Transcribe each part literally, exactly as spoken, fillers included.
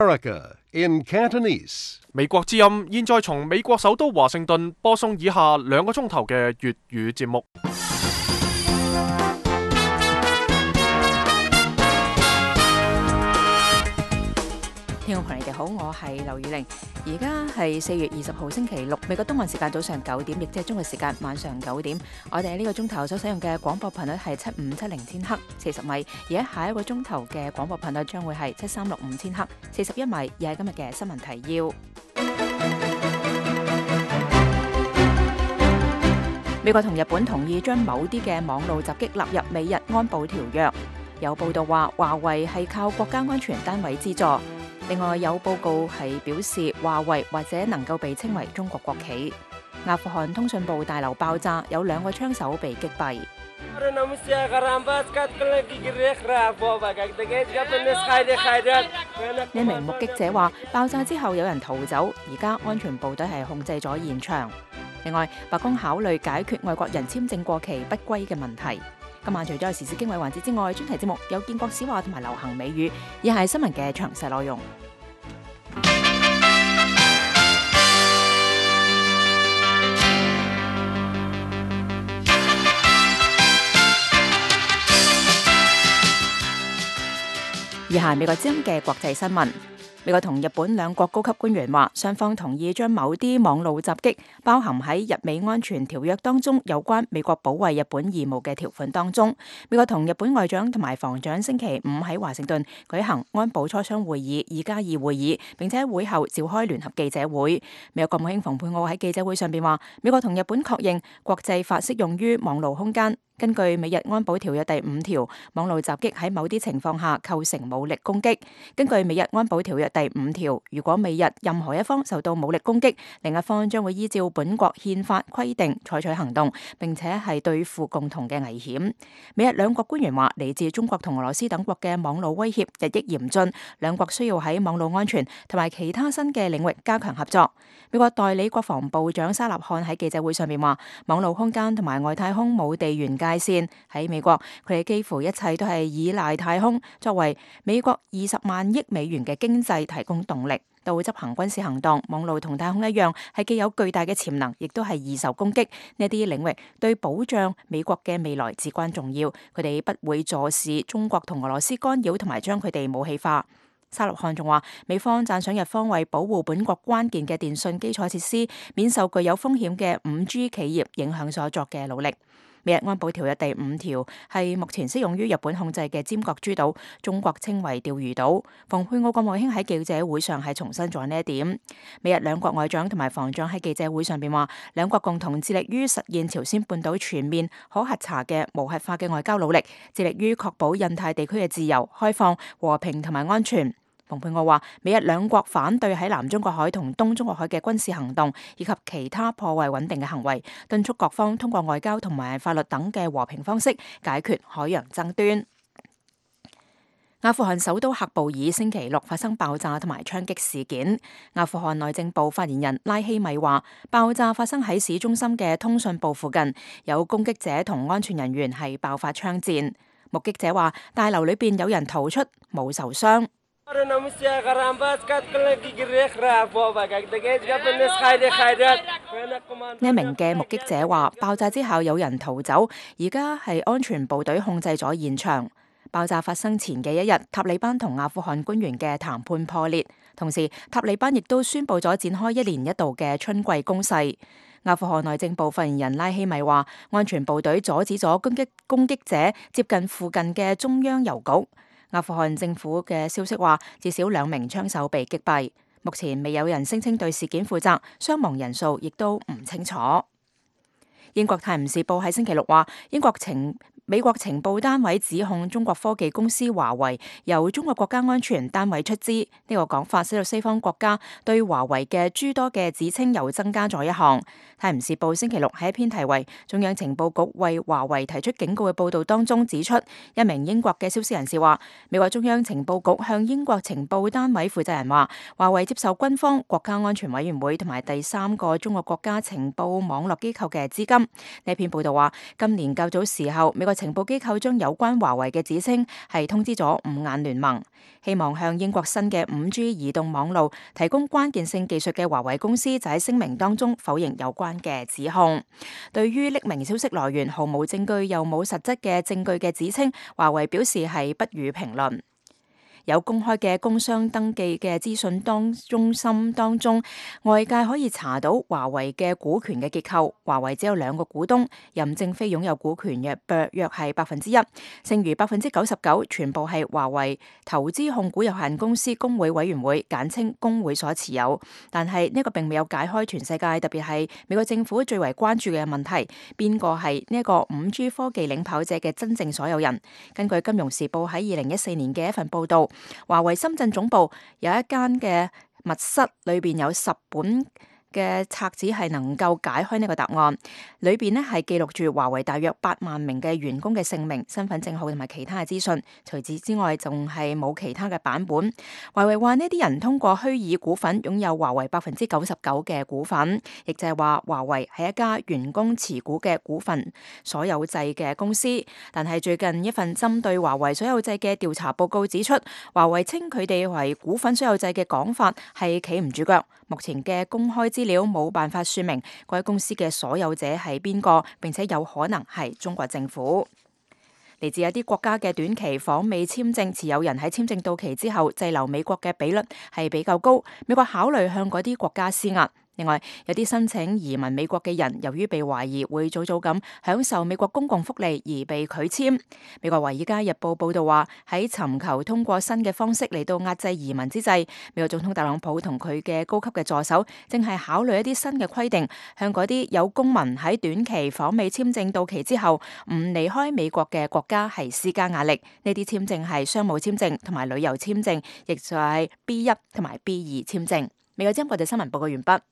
America in Cantonese. 美國之音現在從美國首都華盛頓播送以下兩個鐘頭嘅粵語節目。 聽眾朋友你哋好，我係劉宇玲，而家係四月二十號星期六，美國東岸時間早上九點，亦即係中國時間晚上九點。我哋喺呢個鐘頭所使用嘅廣播頻率係七五七零千赫四十米，而喺下一個鐘頭嘅廣播頻率將會係七三六五千赫四十一米。而係今日嘅新聞提要：美國同日本同意將某啲嘅網路襲擊納入美日安保條約。有報道話華為係靠國家安全單位資助。另外有報告係表示華為或者能夠被稱為中國國企。阿富汗通訊部大樓爆炸，有兩個槍手被擊斃。一名目擊者話，爆炸之後有人逃走，而家安全部隊係控制咗現場。另外，白宮考慮解決外國人簽證過期不歸嘅問題。今晚除咗有時事經緯環節之外，專題節目有建國史話同埋流行美語，以下係新聞嘅詳細內容。以下係美國之音嘅國際新聞。美國同日本兩國高級官員話，雙方同意將某啲網路襲擊包含喺日美安全條約當中有關美國保衛日本義務嘅條款當中。美國同日本外長同埋防長星期五喺華盛頓舉行安保磋商會議二加二會議，並且喺會後召開聯合記者會。美國國務卿蓬佩奧喺記者會上邊話，美國同日本確認國際法適用於網路空間。根據美日安保條約第五條，網路襲擊喺某啲情況下構成武力攻擊。根據美日安保條約第五條，如果美日任何一方受到武力攻擊，另一方將會依照本國憲法規定採取行動，並且係對付共同嘅危險。美日兩國官員話，嚟自中國同俄羅斯等國嘅網路威脅日益嚴峻，兩國需要喺網路安全同埋其他新嘅領域加強合作。美國代理國防部長沙納漢喺記者會上面話，網路空間同埋外太空冇地緣界線，喺美國佢哋幾乎一切都係依賴太空作為美國二十萬億美元嘅經濟提供動力。到執行軍事行動，網路同太空一樣係既有巨大嘅潛能，亦都係易受攻擊。呢啲領域對保障美國嘅未來至關重要。佢哋不會坐視中國同俄羅斯干擾同埋將佢哋武器化。沙洛漢仲話，美方讚賞日方為保護本國關鍵嘅電信基礎設施免受具有風險嘅五 G 企業影響所作嘅努力。美日安保條約第五條係目前適用於日本控制嘅尖閣諸島，中國稱為釣魚島。蓬佩奧國務卿喺記者會上係重申咗呢一點。美日兩國外長同埋防長喺記者會上邊話，兩國共同致力於實現朝鮮半島全面可核查嘅無核化嘅外交努力，致力於確保印太地區嘅自由、開放、和平同埋安全。蓬佩奧話，美日兩國反對喺南中國海同東中國海嘅軍事行動以及其他破壞穩定嘅行為，敦促各方通過外交同埋法律等嘅和平方式解決海洋爭端。阿富汗首都喀布爾星期六發生爆炸同埋槍擊事件。阿富汗內政部發言人拉希米話，爆炸發生喺市中心嘅通訊部附近，有攻擊者同安全人員係爆發槍戰。目擊者話，大樓裏邊有人逃出，冇受傷。呢一名嘅目擊者話，爆炸之後有人逃走，而家係安全部隊控制咗現場。爆炸發生前嘅一日，塔利班同阿富汗官員嘅談判破裂，同時塔利班亦都宣布咗展開一年一度嘅春季攻勢。阿富汗內政部發言人拉希米話，安全部隊阻止咗攻擊攻擊者接近附近嘅中央郵局。阿富汗政府嘅消息話，至少兩名槍手被擊斃，目前未有人聲稱對事件負責，傷亡人數亦都唔清楚。英國泰晤士報喺星期六話，英國情美國情報單位指控中國科技公司華為由中國國家安全單位出資，呢個講法使到西方國家對華為嘅諸多嘅指稱又增加咗一項。泰晤士報星期六喺一篇題為《中央情報局為華為提出警告》嘅報道當中指出，一名英國嘅消息人士話，美國中央情報局向英國情報單位負責人話，華為接受軍方、國家安全委員會同埋第三個中國國家情報網絡機構嘅資金， 心。呢篇報道話，今年較早時候，美國情報機構將有關華為嘅指稱係通知咗五眼聯盟，希望向英國新嘅五 G 移動網路提供關鍵性技術嘅華為公司就喺聲明當中否認有關嘅指控。對於匿名消息來源毫無證據又冇實質嘅證據嘅指稱，華為表示係不予評論。有公開嘅工商登記嘅資訊當中心當中，外界可以查到華為嘅股權嘅結構。華為只有兩個股東，任正非擁有股權約約係百分之一，剩餘百分之九十九全部係華為投資控股有限公司公會委員會簡稱公會所持有。但係呢個並未有解開全世界，特別係美國政府最為關注嘅問題，邊個係呢一個五 G 科技領跑者嘅真正所有人？根據《金融時報》喺二零一四年嘅一份報道，華為深圳總部有一間嘅密室，裏邊有十本嘅冊子係能夠解開呢個答案，裏邊呢係記錄住華為大約八萬名嘅員工嘅姓名、身份證號同埋其他嘅資訊。除此之外，仲係冇其他嘅版本。華為話呢啲人通過虛擬股份擁有華為百分之九十九嘅股份，亦就係話華為係一家員工持股嘅股份所有制嘅公司。但係最近一份針對華為所有制嘅調查報告指出，華為稱佢哋為股份所有制嘅講法係企唔住腳。目前嘅公開資料冇辦法說明該公司嘅所有者係邊個，並且有可能係中國政府。嚟自一啲國家嘅短期訪美簽證持有人喺簽證到期之後滯留美國嘅比率係比較高，美國考慮向嗰啲國家施壓。另外，有啲申請移民美國嘅人，由於被懷疑會早早咁享受美國公共福利而被拒簽。美國《華爾街日報》報道話，喺尋求通過新嘅方式嚟到壓制移民之際，美國總統特朗普同佢嘅高級嘅助手正係考慮一啲新嘅規定，向嗰啲有公民喺短期訪美簽證到期之後唔離開美國嘅國家係施加壓力。呢啲簽證係商務簽證同埋旅遊簽證，亦就係 B 一同埋 B 二簽證。美國之音國際新聞報告完畢。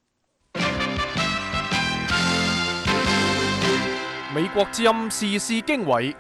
美國之音時事經緯，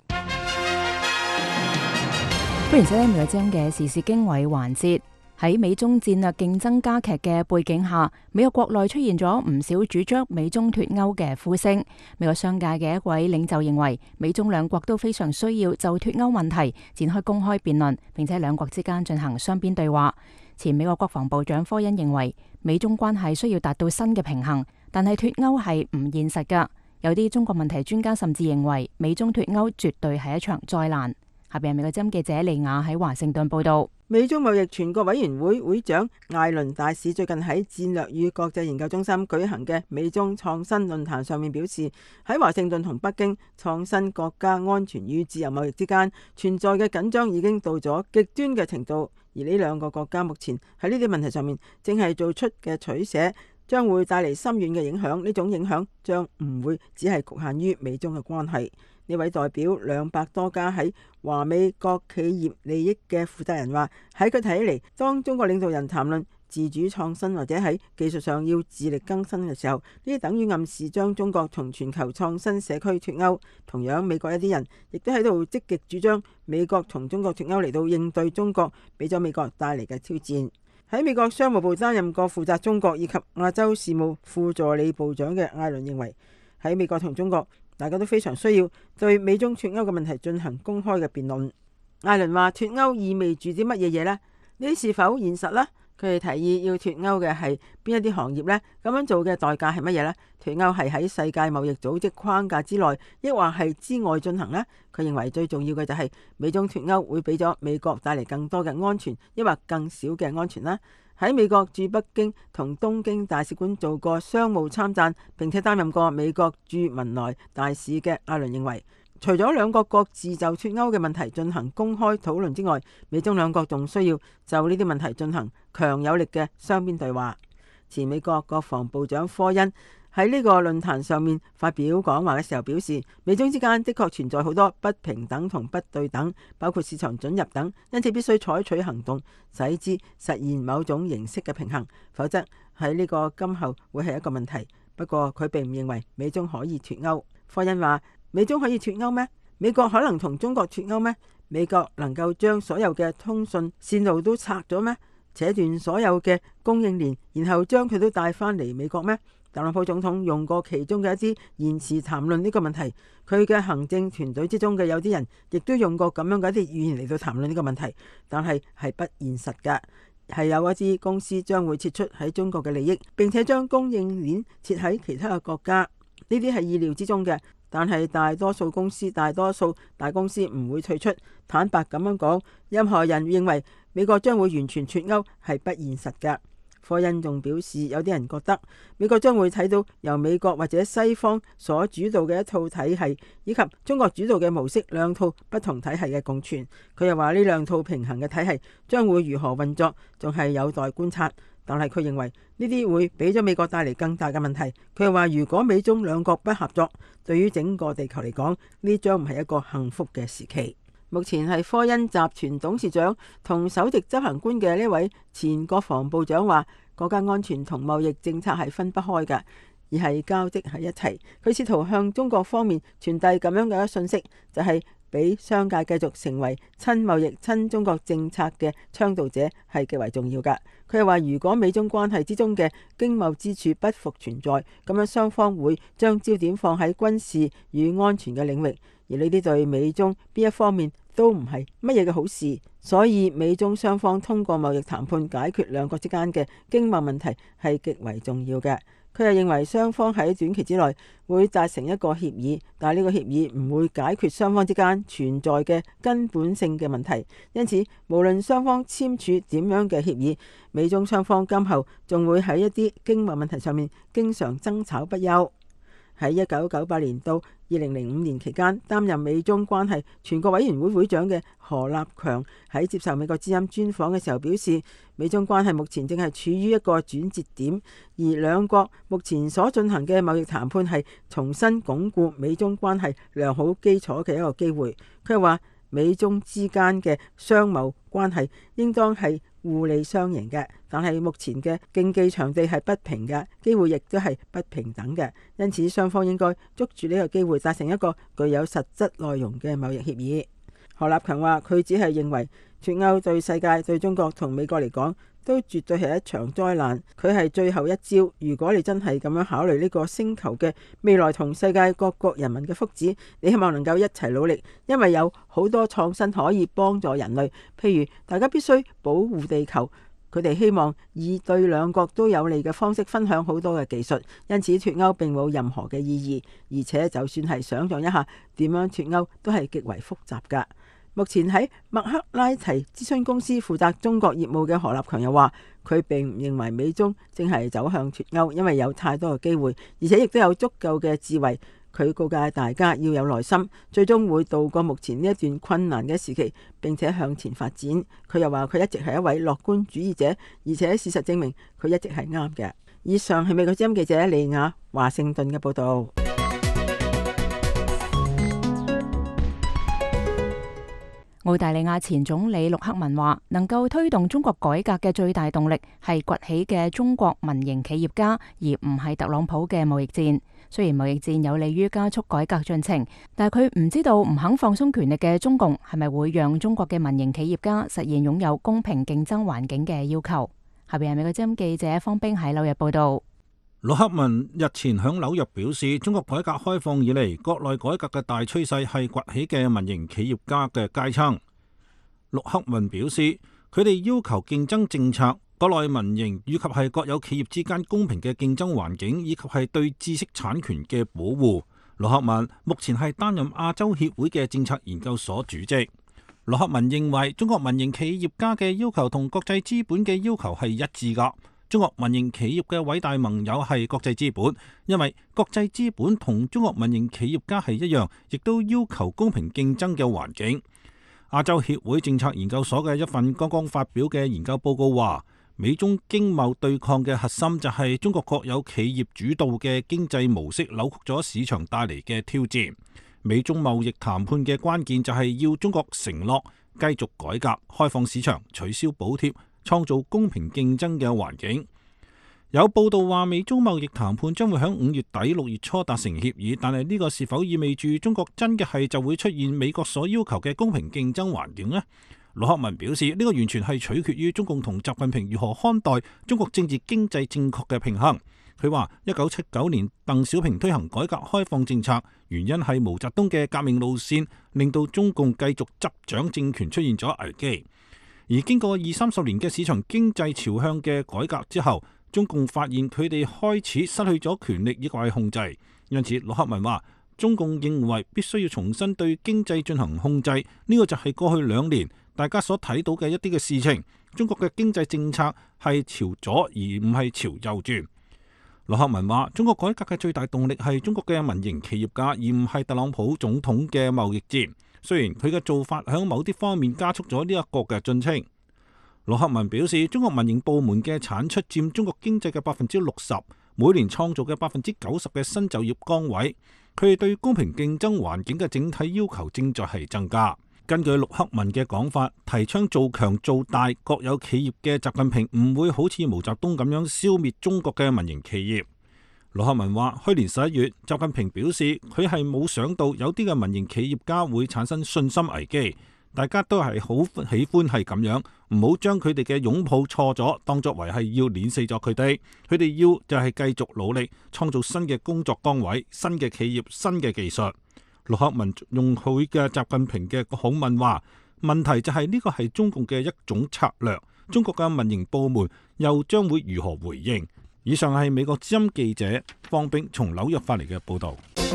歡迎收聽美國之音嘅時事經緯環節。喺美中戰略競爭加劇嘅背景下，美國國內出現咗唔少主張美中脫歐嘅呼聲。美國商界嘅一位領袖認為，美中兩國都非常需要就脫歐問題展開公開辯論，並且兩國之間進行雙邊對話。前美國國防部長科恩認為，美中關係需要達到新嘅平衡，但係脫歐係唔現實㗎。有啲中國問題專家甚至認為，美中脫歐絕對係一場災難。下邊係美國之音記者利亞喺華盛頓報道。 美中貿易全國委員會會長艾倫大使最近喺戰略與國際研究中心舉行嘅美中創新論壇上面表示，喺華盛頓同北京創新國家安全與自由貿易之間存在嘅緊張已經到咗極端嘅程度，而呢兩個國家目前喺呢啲問題上面正係做出嘅取捨，將會帶嚟深遠嘅影響。呢種影響將唔會只係局限於美中嘅關係。呢位代表兩百多家喺華美國企業利益嘅負責人話，喺佢睇嚟，當中國領導人談論自主創新或者喺技術上要自力更生嘅時候，呢啲等於暗示將中國從全球創新社區脫歐。同樣，美國一啲人亦都喺度積極主張美國從中國脫歐嚟到應對中國俾咗美國帶嚟嘅挑戰。喺美國商務部擔任過負責中國以及亞洲事務副助理部長嘅艾倫認為，喺美國同中國大家都非常需要對美中脫歐嘅問題進行公開嘅辯論。艾倫話：脫歐意味住啲乜嘢嘢呢？呢啲是否現實呢？佢哋提議要脫歐嘅係邊一啲行業呢？咁樣做嘅代價係乜嘢呢？脫歐係喺世界貿易組織框架之內，抑或係之外進行呢？佢認為最重要嘅就係美中脫歐會俾咗美國帶嚟更多嘅安全，抑或更少嘅安全啦。喺美國駐北京同東京大使館做過商務參贊，並且擔任過美國駐文萊大使嘅艾倫認為，除咗兩國各自就脫歐嘅問題進行公開討論之外，美中兩國仲需要就呢啲問題進行強有力嘅雙邊對話。前美國國防部長科恩喺呢個論壇上面發表講話嘅時候表示，美中之間的確存在好多不平等同不對等，包括市場准入等，因此必須採取行動，使之實現某種形式嘅平衡，否則喺呢個今後會係一個問題。不過佢並唔認為美中可以脫歐。科恩話：美中可以脫歐咩？美國可能同中國脫歐咩？美國能夠將所有嘅通訊線路都拆咗咩？扯斷所有嘅供應鏈，然後將佢都帶返嚟美國咩？ 特朗普總統用過其中嘅一啲言辭談論呢個問題，佢嘅行政團隊之中嘅有啲人亦都用過咁樣嘅一啲語言嚟到談論呢個問題，但係係不現實嘅，係有一啲公司將會撤出喺中國嘅利益，並且將供應鏈設喺其他嘅國家，呢啲係意料之中嘅。但係大多數公司、大多數大公司唔會退出。坦白咁樣講，任何人認為美國將會完全脫歐係不現實嘅。科恩仲表示，有啲人覺得美國將會睇到由美國或者西方所主導嘅一套體系，以及中國主導嘅模式兩套不同體系嘅共存。佢又話呢兩套平衡嘅體系將會如何運作，仲係有待觀察。但係佢認為呢啲會俾咗美國帶嚟更大嘅問題。佢又話，如果美中兩國不合作，對於整個地球嚟講，呢將唔係一個幸福嘅時期。目前係科恩集團董事長同首席執行官嘅呢位前國防部長話，國家安全同貿易政策係分不開嘅，而係交織喺一齊。佢試圖向中國方面傳遞咁樣嘅信息，就係俾商界繼續成為親貿易、親中國政策嘅倡導者係極為重要㗎。佢又話，如果美中關係之中嘅經貿之處不復存在，咁樣雙方會將焦點放喺軍事與安全嘅領域，而呢啲對美中邊一方面都唔係乜嘢嘅好事。所以美中雙方通過貿易談判解決兩國之間嘅經貿問題係極為重要嘅。佢又認為雙方喺短期之內會達成一個協議，但係呢個協議唔會解決雙方之間存在嘅根本性嘅問題。因此，無論雙方簽署點樣嘅協議，美中雙方今後仲會喺一啲經貿問題上面經常爭吵不休。喺一九九八年到二零零五年期間，擔任美中關係全國委員會會長嘅何立強喺接受美國之音專訪嘅時候表示，美中關係目前正係處於一個轉折點，而兩國目前所進行嘅貿易談判係重新鞏固美中關係良好基礎嘅一個機會。佢又話，美中之間嘅商貿關係應當係互利雙贏嘅，但係目前嘅競技場地係不平嘅，機會亦都係不平等嘅，因此雙方應該捉住呢個機會達成一個具有實質內容嘅貿易協議。何立強話，佢只係認為脫歐對世界、對中國同美國嚟講都絕對係一場災難，佢係最後一招。如果你真係咁樣考慮呢個星球嘅未來同世界各國人民嘅福祉，你希望能夠一齊努力，因為有好多創新可以幫助人類。譬如大家必須保護地球，佢哋希望以對兩國都有利嘅方式分享好多嘅技術，因此脫歐並冇任何嘅意義，而且就算係想象一下點樣脫歐都係極為複雜㗎。目前喺麥克拉齊諮詢公司負責中國業務嘅何立強又話，佢並唔認為美中正係走向脫歐，因為有太多嘅機會，而且亦都有足夠嘅智慧。佢告誡大家要有耐心，最終會度過目前呢一段困難嘅時期，並且向前發展。佢又話佢一直係一位樂觀主義者，而且事實證明佢一直係啱嘅。以上係美國之音記者李雅華盛頓嘅報道。 澳大利亞前總理陸克文話，能夠推動中國改革嘅最大動力係崛起嘅中國民營企業家，而唔係特朗普嘅貿易戰。雖然貿易戰有利於加速改革進程，但係佢唔知道唔肯放鬆權力嘅中共係咪會讓中國嘅民營企業家實現擁有公平競爭環境嘅要求。下邊係美國之音記者方冰喺紐約報道。 陸克文日前響紐約表示，中國改革開放以嚟，國內改革嘅大趨勢係崛起嘅民營企業家嘅階層。陸克文表示，佢哋要求競爭政策、國內民營以及係國有企業之間公平嘅競爭環境，以及係對知識產權嘅保護。陸克文目前係擔任亞洲協會嘅政策研究所主席。陸克文認為，中國民營企業家嘅要求同國際資本嘅要求係一致㗎。中國民營企業嘅偉大盟友係國際資本，因為國際資本同中國民營企業家係一樣，亦都要求公平競爭嘅環境。亞洲協會政策研究所嘅一份剛剛發表嘅研究報告話，美中經貿對抗嘅核心就係中國國有企業主導嘅經濟模式扭曲咗市場帶嚟嘅挑戰。美中貿易談判嘅關鍵就係要中國承諾繼續改革、開放市場、取消補貼、創造公平競爭嘅環境。有報道話，美中貿易談判將會喺五月底六月初達成協議，但係呢個是否意味住中國真嘅係就會出現美國所要求嘅公平競爭環境呢？陸克文表示，呢個完全係取決於中共同習近平如何看待中國政治經濟正確嘅平衡。 佢話：一九七九年鄧小平推行改革開放政策，原因係毛澤東嘅革命路線令到中共繼續執掌政權出現咗危機。而經過二三十年嘅市場經濟朝向嘅改革之後，中共發現佢哋開始失去咗權力以及控制，因此陸克文話：中共認為必須要重新對經濟進行控制，呢個就係過去兩年大家所睇到嘅一啲嘅事情。中國嘅經濟政策係朝左而唔係朝右轉。陸克文話：中國改革嘅最大動力係中國嘅民營企業家，而唔係特朗普總統嘅貿易戰。雖然佢嘅做法喺某啲方面加速咗呢一個嘅進程。陸克文表示，中國民營部門嘅產出佔中國經濟嘅百分之六十，每年創造嘅百分之九十嘅新就業崗位。佢哋對公平競爭環境嘅整體要求正在係增加。根據陸克文嘅講法，提倡做強做大國有企業嘅習近平唔會好似毛澤東咁樣消滅中國嘅民營企業。陸克文話：去年十一月，習近平表示佢係冇想到有啲嘅民營企業家會產生信心危機。大家都係好喜歡係咁樣，唔好將佢哋嘅擁抱錯咗，當作為係要碾死咗佢哋。佢哋要就係繼續努力，創造新嘅工作崗位、新嘅企業、新嘅技術。陸克文用佢嘅習近平嘅口吻話：問題就係呢個係中共嘅一種策略，中國嘅民營部門又將會如何回應？以上係美國之音記者方冰從紐約發嚟嘅報導。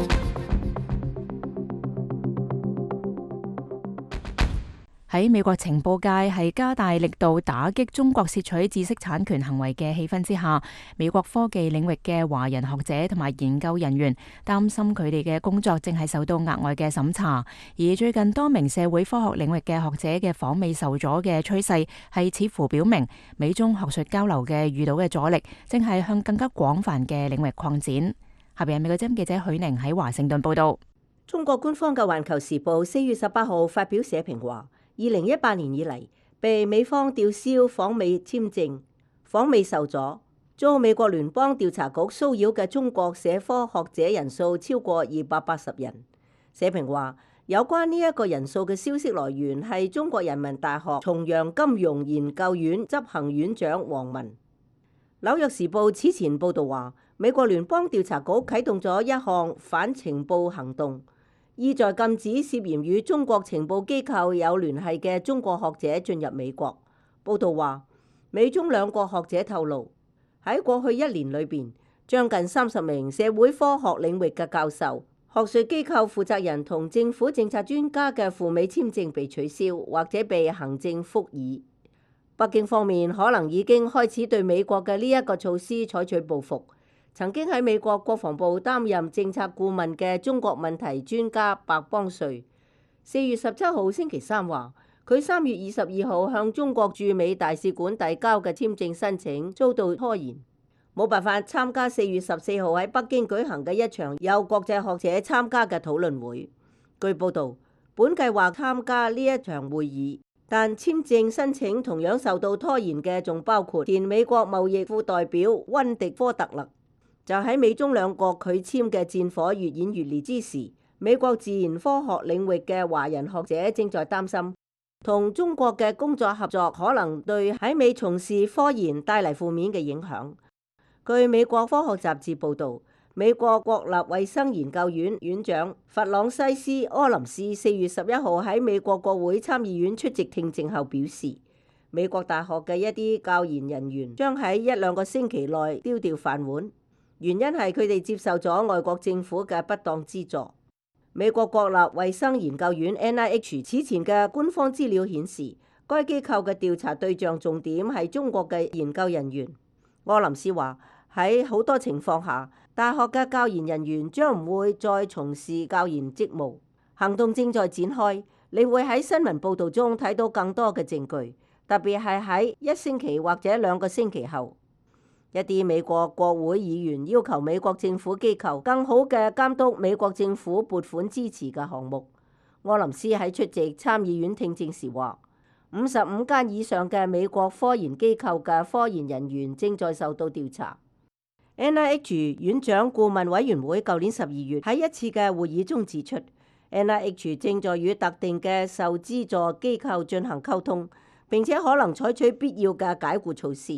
喺美國情報界係加大力度打擊中國竊取知識產權行為嘅氣氛之下，美國科技領域嘅華人學者同埋研究人員擔心佢哋嘅工作正係受到額外嘅審查。而最近多名社會科學領域嘅學者嘅訪美受阻嘅趨勢係似乎表明，美中學術交流嘅遇到嘅阻力正係向更加廣泛嘅領域擴展。下邊係美國之音記者許寧喺華盛頓報道。 中國官方嘅《環球時報》四月十八號發表社評話，二零一八年以嚟，被美方吊銷訪美簽證、訪美受阻、遭美國聯邦調查局騷擾嘅中國社科學者人數超過二百八十人。社評話，有關呢一個人數嘅消息來源係中國人民大學重陽金融研究院執行院長王文。紐約時報此前報導話，美國聯邦調查局啟動咗一項反情報行動，意在禁止涉嫌與中國情報機構有聯繫嘅中國學者進入美國。報道話，美中兩國學者透露，喺過去一年裏邊，將近三十名社會科學領域嘅教授、學術機構負責人同政府政策專家嘅赴美簽證被取消或者被行政復議。北京方面可能已經開始對美國嘅呢一個措施採取報復。曾經喺美國國防部擔任政策顧問嘅中國問題專家白邦瑞，四月十七號星期三話，佢三月二十二號向中國駐美大使館遞交嘅簽證申請遭到拖延，冇辦法參加四月十四號喺北京舉行嘅一場有國際學者參加嘅討論會。據報導，本計劃參加呢一場會議，但簽證申請同樣受到拖延嘅仲包括前美國貿易副代表溫迪科特勒。就喺美中兩國拒簽嘅戰火越演越烈之時，美國自然科學領域嘅華人學者正在擔心，同中國嘅工作合作可能對喺美從事科研帶嚟負面嘅影響。據美國科學雜誌報導，美國國立衛生研究院院長弗朗西斯柯林斯四月十一號喺美國國會參議院出席聽證後表示，美國大學嘅一啲教研人員將喺一兩個星期內丟掉飯碗。原因係佢哋接受咗外國政府嘅不當資助。美國國立衛生研究院 N I H 此前嘅官方資料顯示，該機構嘅調查對象重點係中國嘅研究人員。柯林斯話，喺好多情況下，大學嘅教研人員將唔會再從事教研職務。行動正在展開，你會喺新聞報導中睇到更多嘅證據，特別係喺一星期或者兩個星期後。一啲美國國會議員要求美國政府機構更好嘅監督美國政府撥款支持嘅項目。柯林斯喺出席參議院聽證時話，五十五間以上嘅美國科研機構嘅科研人員正在受到調查。N I H 院長顧問委員會舊年十二月喺一次嘅會議中指出，N I H 正在與特定嘅受資助機構進行溝通，並且可能採取必要嘅解僱措施。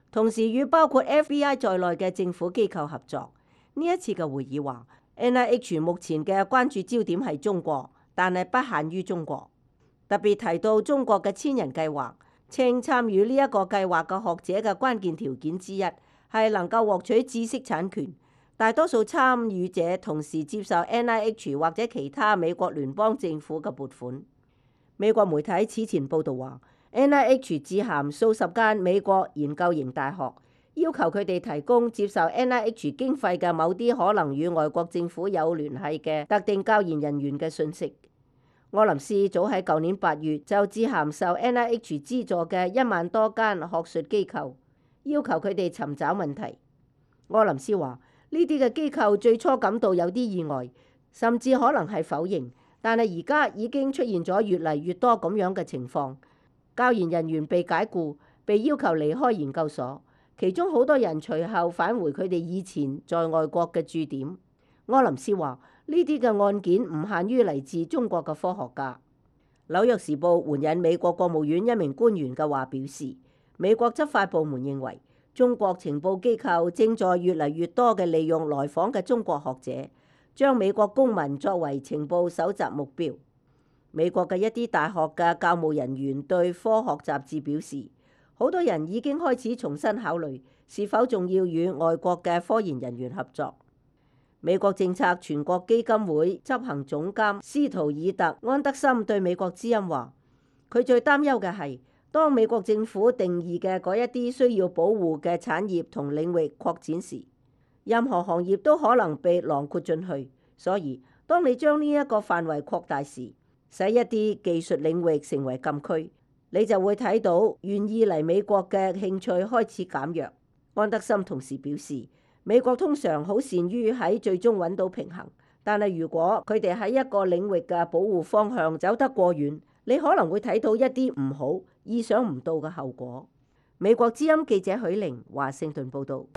同時與包括 F B I 在內嘅政府機構合作。呢一次嘅會議話 N I H 目前嘅關注焦點係中國，但係不限於中國。特別提到中國嘅千人計劃，稱參與呢一個計劃嘅學者嘅關鍵條件之一係能夠獲取知識產權。大多數參與者同時接受 N I H 或者其他美國聯邦政府嘅撥款。美國媒體此前報導話 N I H 致函數十間美國研究型大學，要求佢哋提供接受 N I H 經費嘅某啲可能與外國政府有聯繫嘅特定教研人員嘅信息。柯林斯早喺舊年八月就致函受 N I H 資助嘅一萬多間學術機構，要求佢哋尋找問題。柯林斯話：呢啲嘅機構最初感到有啲意外，甚至可能係否認，但係而家已經出現咗越嚟越多咁樣嘅情況。教研人員被解僱，被要求離開研究所，其中好多人隨後返回佢哋以前在外國嘅駐點。柯林斯話：呢啲嘅案件唔限於嚟自中國嘅科學家。紐約時報援引美國國務院一名官員嘅話表示，美國執法部門認為中國情報機構正在越嚟越多嘅利用來訪嘅中國學者，將美國公民作為情報搜集目標。美國嘅一啲大學嘅教務人員對科學雜誌表示，好多人已經開始重新考慮是否仲要與外國嘅科研人員合作。美國政策全國基金會執行總監斯圖爾特安德森對美國之音話，佢最擔憂嘅係當美國政府定義嘅嗰一啲需要保護嘅產業同領域擴展時，任何行業都可能被囊括進去。所以當你將呢一個範圍擴大時，使一啲技術領域成為禁區，你就會睇到願意嚟美國嘅興趣開始減弱。安德森同時表示，美國通常好善於喺最終揾到平衡，但係如果佢哋喺一個領域嘅保護方向走得過遠，你可能會睇到一啲唔好、意想唔到嘅後果。美國之音記者許玲華盛頓報導。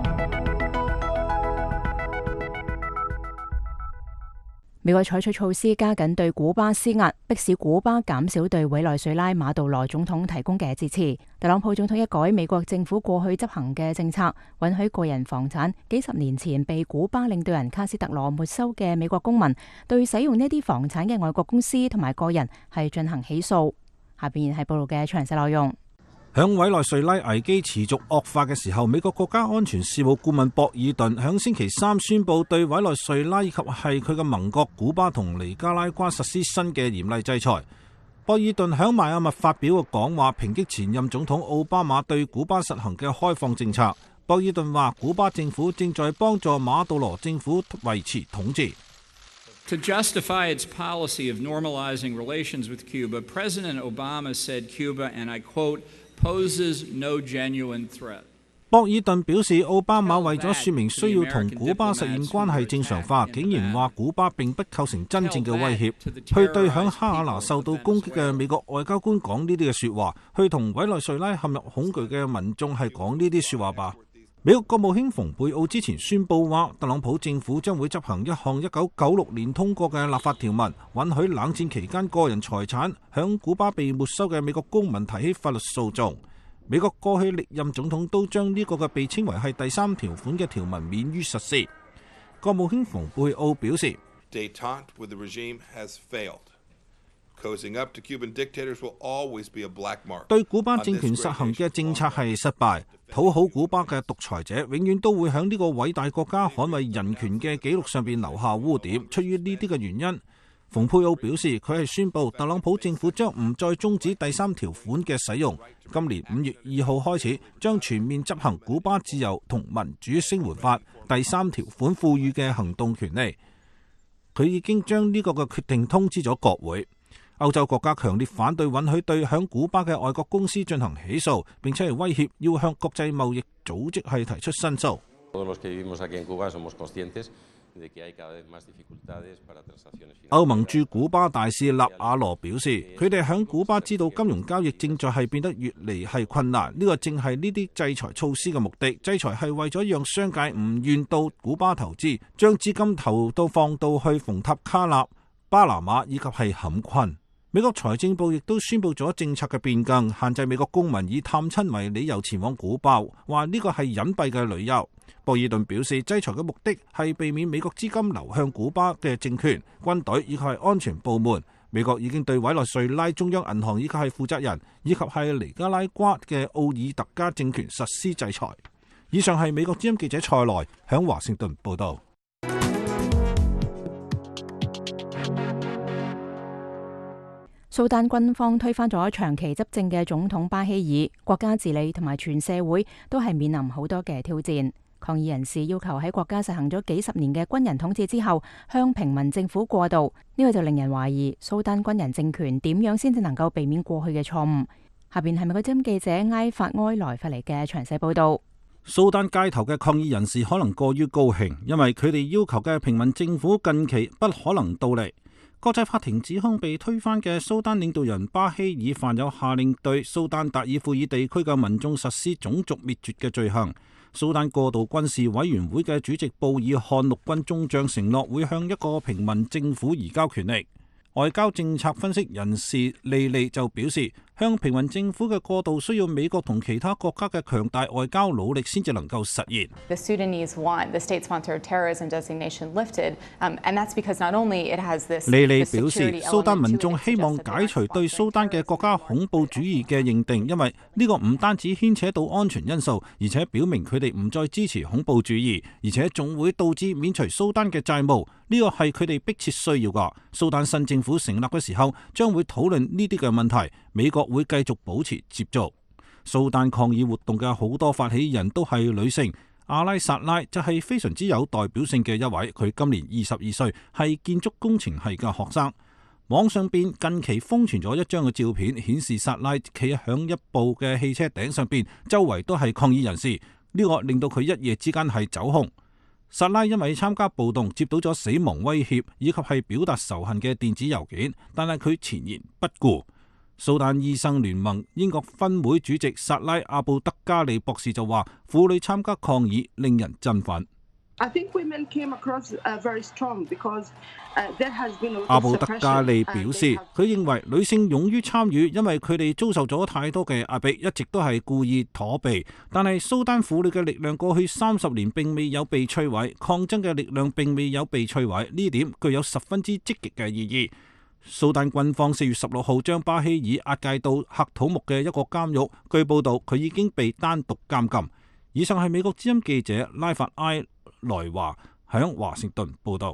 美國採取措施加緊對古巴施壓，迫使古巴減少對委內瑞拉馬杜羅總統提供嘅支持。特朗普總統一改美國政府過去執行嘅政策，允許個人房產幾十年前被古巴領導人卡斯特羅沒收嘅美國公民，對使用呢啲房產嘅外國公司同埋個人係進行起訴。下邊係報道嘅詳細內容。 響委內瑞拉危機持續惡化嘅時候，美國國家安全事務顧問博爾頓響星期三宣布對委內瑞拉以及係佢嘅盟國古巴同尼加拉瓜實施新嘅嚴厲制裁。博爾頓響邁阿密發表嘅講話，抨擊前任總統奧巴馬對古巴實行嘅開放政策。博爾頓話，古巴政府正在幫助馬杜羅政府維持統治。 To justify its policy of normalizing relations with Cuba, President Obama said Cuba, and I quote, poses no genuine threat. 博爾頓表示，奧巴馬為咗說明需要同古巴實現關係正常化，竟然話古巴並不構成真正嘅威脅，去對響哈瓦那受到攻擊嘅美國外交官講呢啲嘅說話，去同委內瑞拉陷入恐懼嘅民眾係講呢啲說話吧。美國國務卿蓬佩奧之前宣布話，特朗普政府將會執行一項一九九六年通過嘅立法條文，允許冷戰期間個人財產響古巴被沒收嘅美國公民提起法律訴訟。美國過去歷任總統都將呢個嘅被稱為係第三條款嘅條文免於實施。國務卿蓬佩奧表示， Détente with the regime has failed. Cozying up to Cuban dictators will always be a black mark. 對古巴政權實行嘅政策係失敗，討好古巴嘅獨裁者永遠都會響呢個偉大國家捍衛人權嘅紀錄上邊留下污點。出於呢啲嘅原因，蓬佩奧表示佢係宣布特朗普政府將唔再終止第三條款嘅使用。今年五月二號開始，將全面執行古巴自由同民主聲援法第三條款賦予嘅行動權利。佢已經將呢個嘅決定通知咗國會。歐洲國家強烈反對允許對響古巴嘅外國公司進行起訴，並且係威脅要向國際貿易組織係提出申訴。歐盟駐古巴大使納瓦羅表示，佢哋響古巴知道金融交易正在係變得越嚟係困難，呢個正係呢啲制裁措施嘅目的。制裁係為咗讓商界唔願到古巴投資，將資金投到放到去馮塔卡納、巴拿馬以及係坎昆。 美國財政部亦都宣布咗政策嘅變更，限制美國公民以探親為理由前往古巴，話呢個係隱蔽嘅旅遊。博爾頓表示，制裁嘅目的係避免美國資金流向古巴嘅政權、軍隊以及係安全部門。美國已經對委內瑞拉中央銀行以及係負責人以及係尼加拉瓜嘅奧爾特加政權實施制裁。以上係美國之音記者蔡來響華盛頓報道。 蘇丹軍方推翻咗長期執政嘅總統巴希爾，國家治理同埋全社會都係面臨好多嘅挑戰。抗議人士要求喺國家實行咗幾十年嘅軍人統治之後，向平民政府過渡，呢個就令人懷疑蘇丹軍人政權點樣先至能夠避免過去嘅錯誤。下邊係美國之音記者埃法埃萊發嚟嘅詳細報道。 蘇丹街頭嘅抗議人士可能過於高興，因為佢哋要求嘅平民政府近期不可能到嚟。國際法庭指控被推翻嘅蘇丹領導人巴希爾犯有下令對蘇丹達爾富爾地區嘅民眾實施種族滅絕嘅罪行。蘇丹過渡軍事委員會嘅主席布爾漢陸軍中將承諾會向一個平民政府移交權力。外交政策分析人士利利就表示，向平民政府嘅過渡需要美國同其他國家嘅強大外交努力先至能夠實現。 The Sudanese want the state-sponsored terrorism designation lifted, um, and that's because not only it has this. 利利表示，蘇丹民眾希望解除對蘇丹嘅國家恐怖主義嘅認定，因為呢個唔單止牽扯到安全因素，而且表明佢哋唔再支持恐怖主義，而且仲會導致免除蘇丹嘅債務。呢個係佢哋迫切需要噶。蘇丹新政府成立嘅時候，將會討論呢啲嘅問題。美國會繼續保持接觸。蘇丹抗議活動嘅好多發起人都係女性。阿拉薩拉就係非常之有代表性嘅一位，佢今年二十二歲，係建築工程系嘅學生。網上邊近期瘋傳咗一張嘅照片，顯示薩拉企響一部嘅汽車頂上邊，周圍都係抗議人士。呢個令到佢一夜之間係走紅。薩拉因為參加暴動接到咗死亡威脅以及係表達仇恨嘅電子郵件，但係佢前言不顧。蘇丹醫生聯盟英國分會主席薩拉阿布德加利博士就話，婦女參加抗議令人振奮。阿布德加利表示，佢認為女性勇於參與，因為佢哋遭受咗太多嘅壓迫，一直都係故意躲避。但係蘇丹婦女嘅力量過去三十年並未有被摧毀，抗爭嘅力量並未有被摧毀，呢點具有十分之積極嘅意義。蘇丹軍方四月十六號將巴希爾押解到喀土穆嘅一個監獄，據報道佢已經被單獨監禁。以上係美國之音記者拉法埃萊華響華盛頓報道。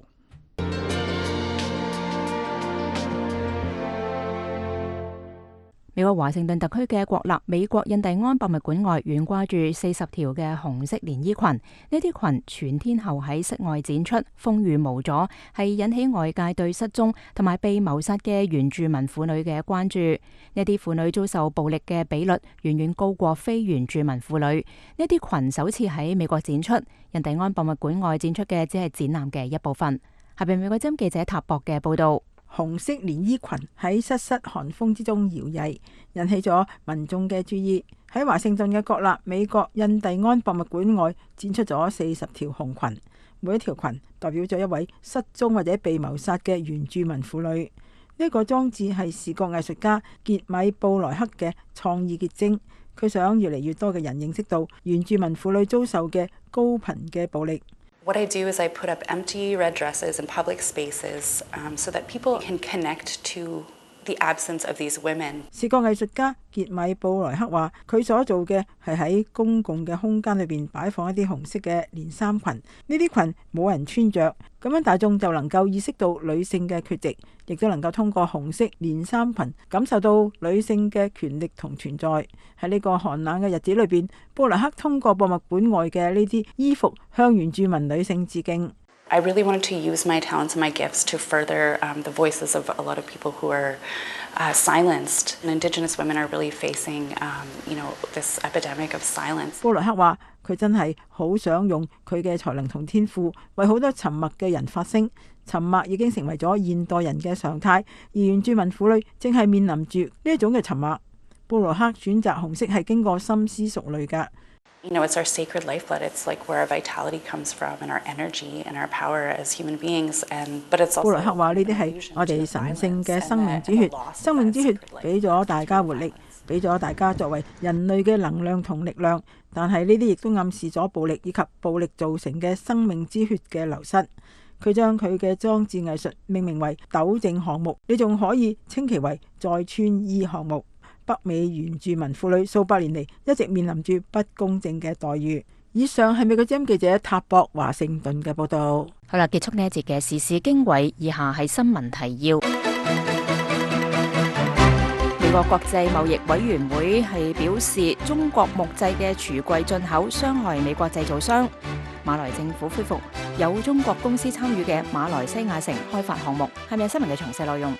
美國華盛頓特區嘅國立美國印第安博物館外懸掛住四十條嘅紅色連衣裙，呢啲裙全天候喺室外展出，風雨無阻，係引起外界對失蹤同埋被謀殺嘅原住民婦女嘅關注。呢啲婦女遭受暴力嘅比率遠遠高過非原住民婦女。呢啲裙首次喺美國展出，印第安博物館外展出嘅只係展覽嘅一部分。下邊美國之音記者塔博嘅報道。 紅色連衣裙喺瑟瑟寒風之中搖曳，引起咗民眾嘅注意。喺華盛頓嘅國立美國印第安博物館外展出咗四十條紅裙，每一條裙代表咗一位失蹤或者被謀殺嘅原住民婦女。呢一個裝置係視覺藝術家傑米布萊克嘅創意結晶，佢想越嚟越多嘅人認識到原住民婦女遭受嘅高頻嘅暴力。 What I do is I put up empty red dresses in public spaces, um, so that people can connect to the absence of these women. 視覺藝術家傑米布萊克話：佢所做嘅係喺公共嘅空間裏邊擺放一啲紅色嘅連衫裙，呢啲裙冇人穿着，咁樣大眾就能夠意識到女性嘅缺席，亦都能夠通過紅色連衫裙感受到女性嘅權力同存在。喺呢個寒冷嘅日子裏邊，布萊克通過博物館外嘅呢啲衣服向原住民女性致敬。 I really wanted to use my talents and my gifts to further um, the voices of a lot of people who are uh, silenced. And Indigenous women are really facing, um, you know, this epidemic of silence. 布萊克話：佢真係好想用佢嘅才能同天賦，為好多沉默嘅人發聲。沉默已經成為咗現代人嘅常態，而原住民婦女正係面臨住呢一種嘅沉默。布萊克選擇紅色係經過深思熟慮㗎。 You know, it's our sacred lifeblood. It's like where our vitality comes from and our energy and our power as human beings. And but it's also 布萊克話：呢啲係我哋神聖嘅生命之血，生命之血俾咗大家活力，俾咗大家作為人類嘅能量同力量。但係呢啲亦都暗示咗暴力以及暴力造成嘅生命之血嘅流失。佢將佢嘅裝置藝術命名為糾正項目，你仲可以稱其為再穿衣項目。北美原住民婦女數百年嚟一直面臨住不公正嘅待遇。以上係美國之音記者塔博華盛頓嘅報導。 好啦，結束呢一節嘅時事經緯，以下係新聞提要。美國國際貿易委員會係表示，中國木製嘅櫥櫃進口傷害美國製造商。馬來政府恢復有中國公司參與嘅馬來西亞城開發項目。係咪新聞嘅詳細內容？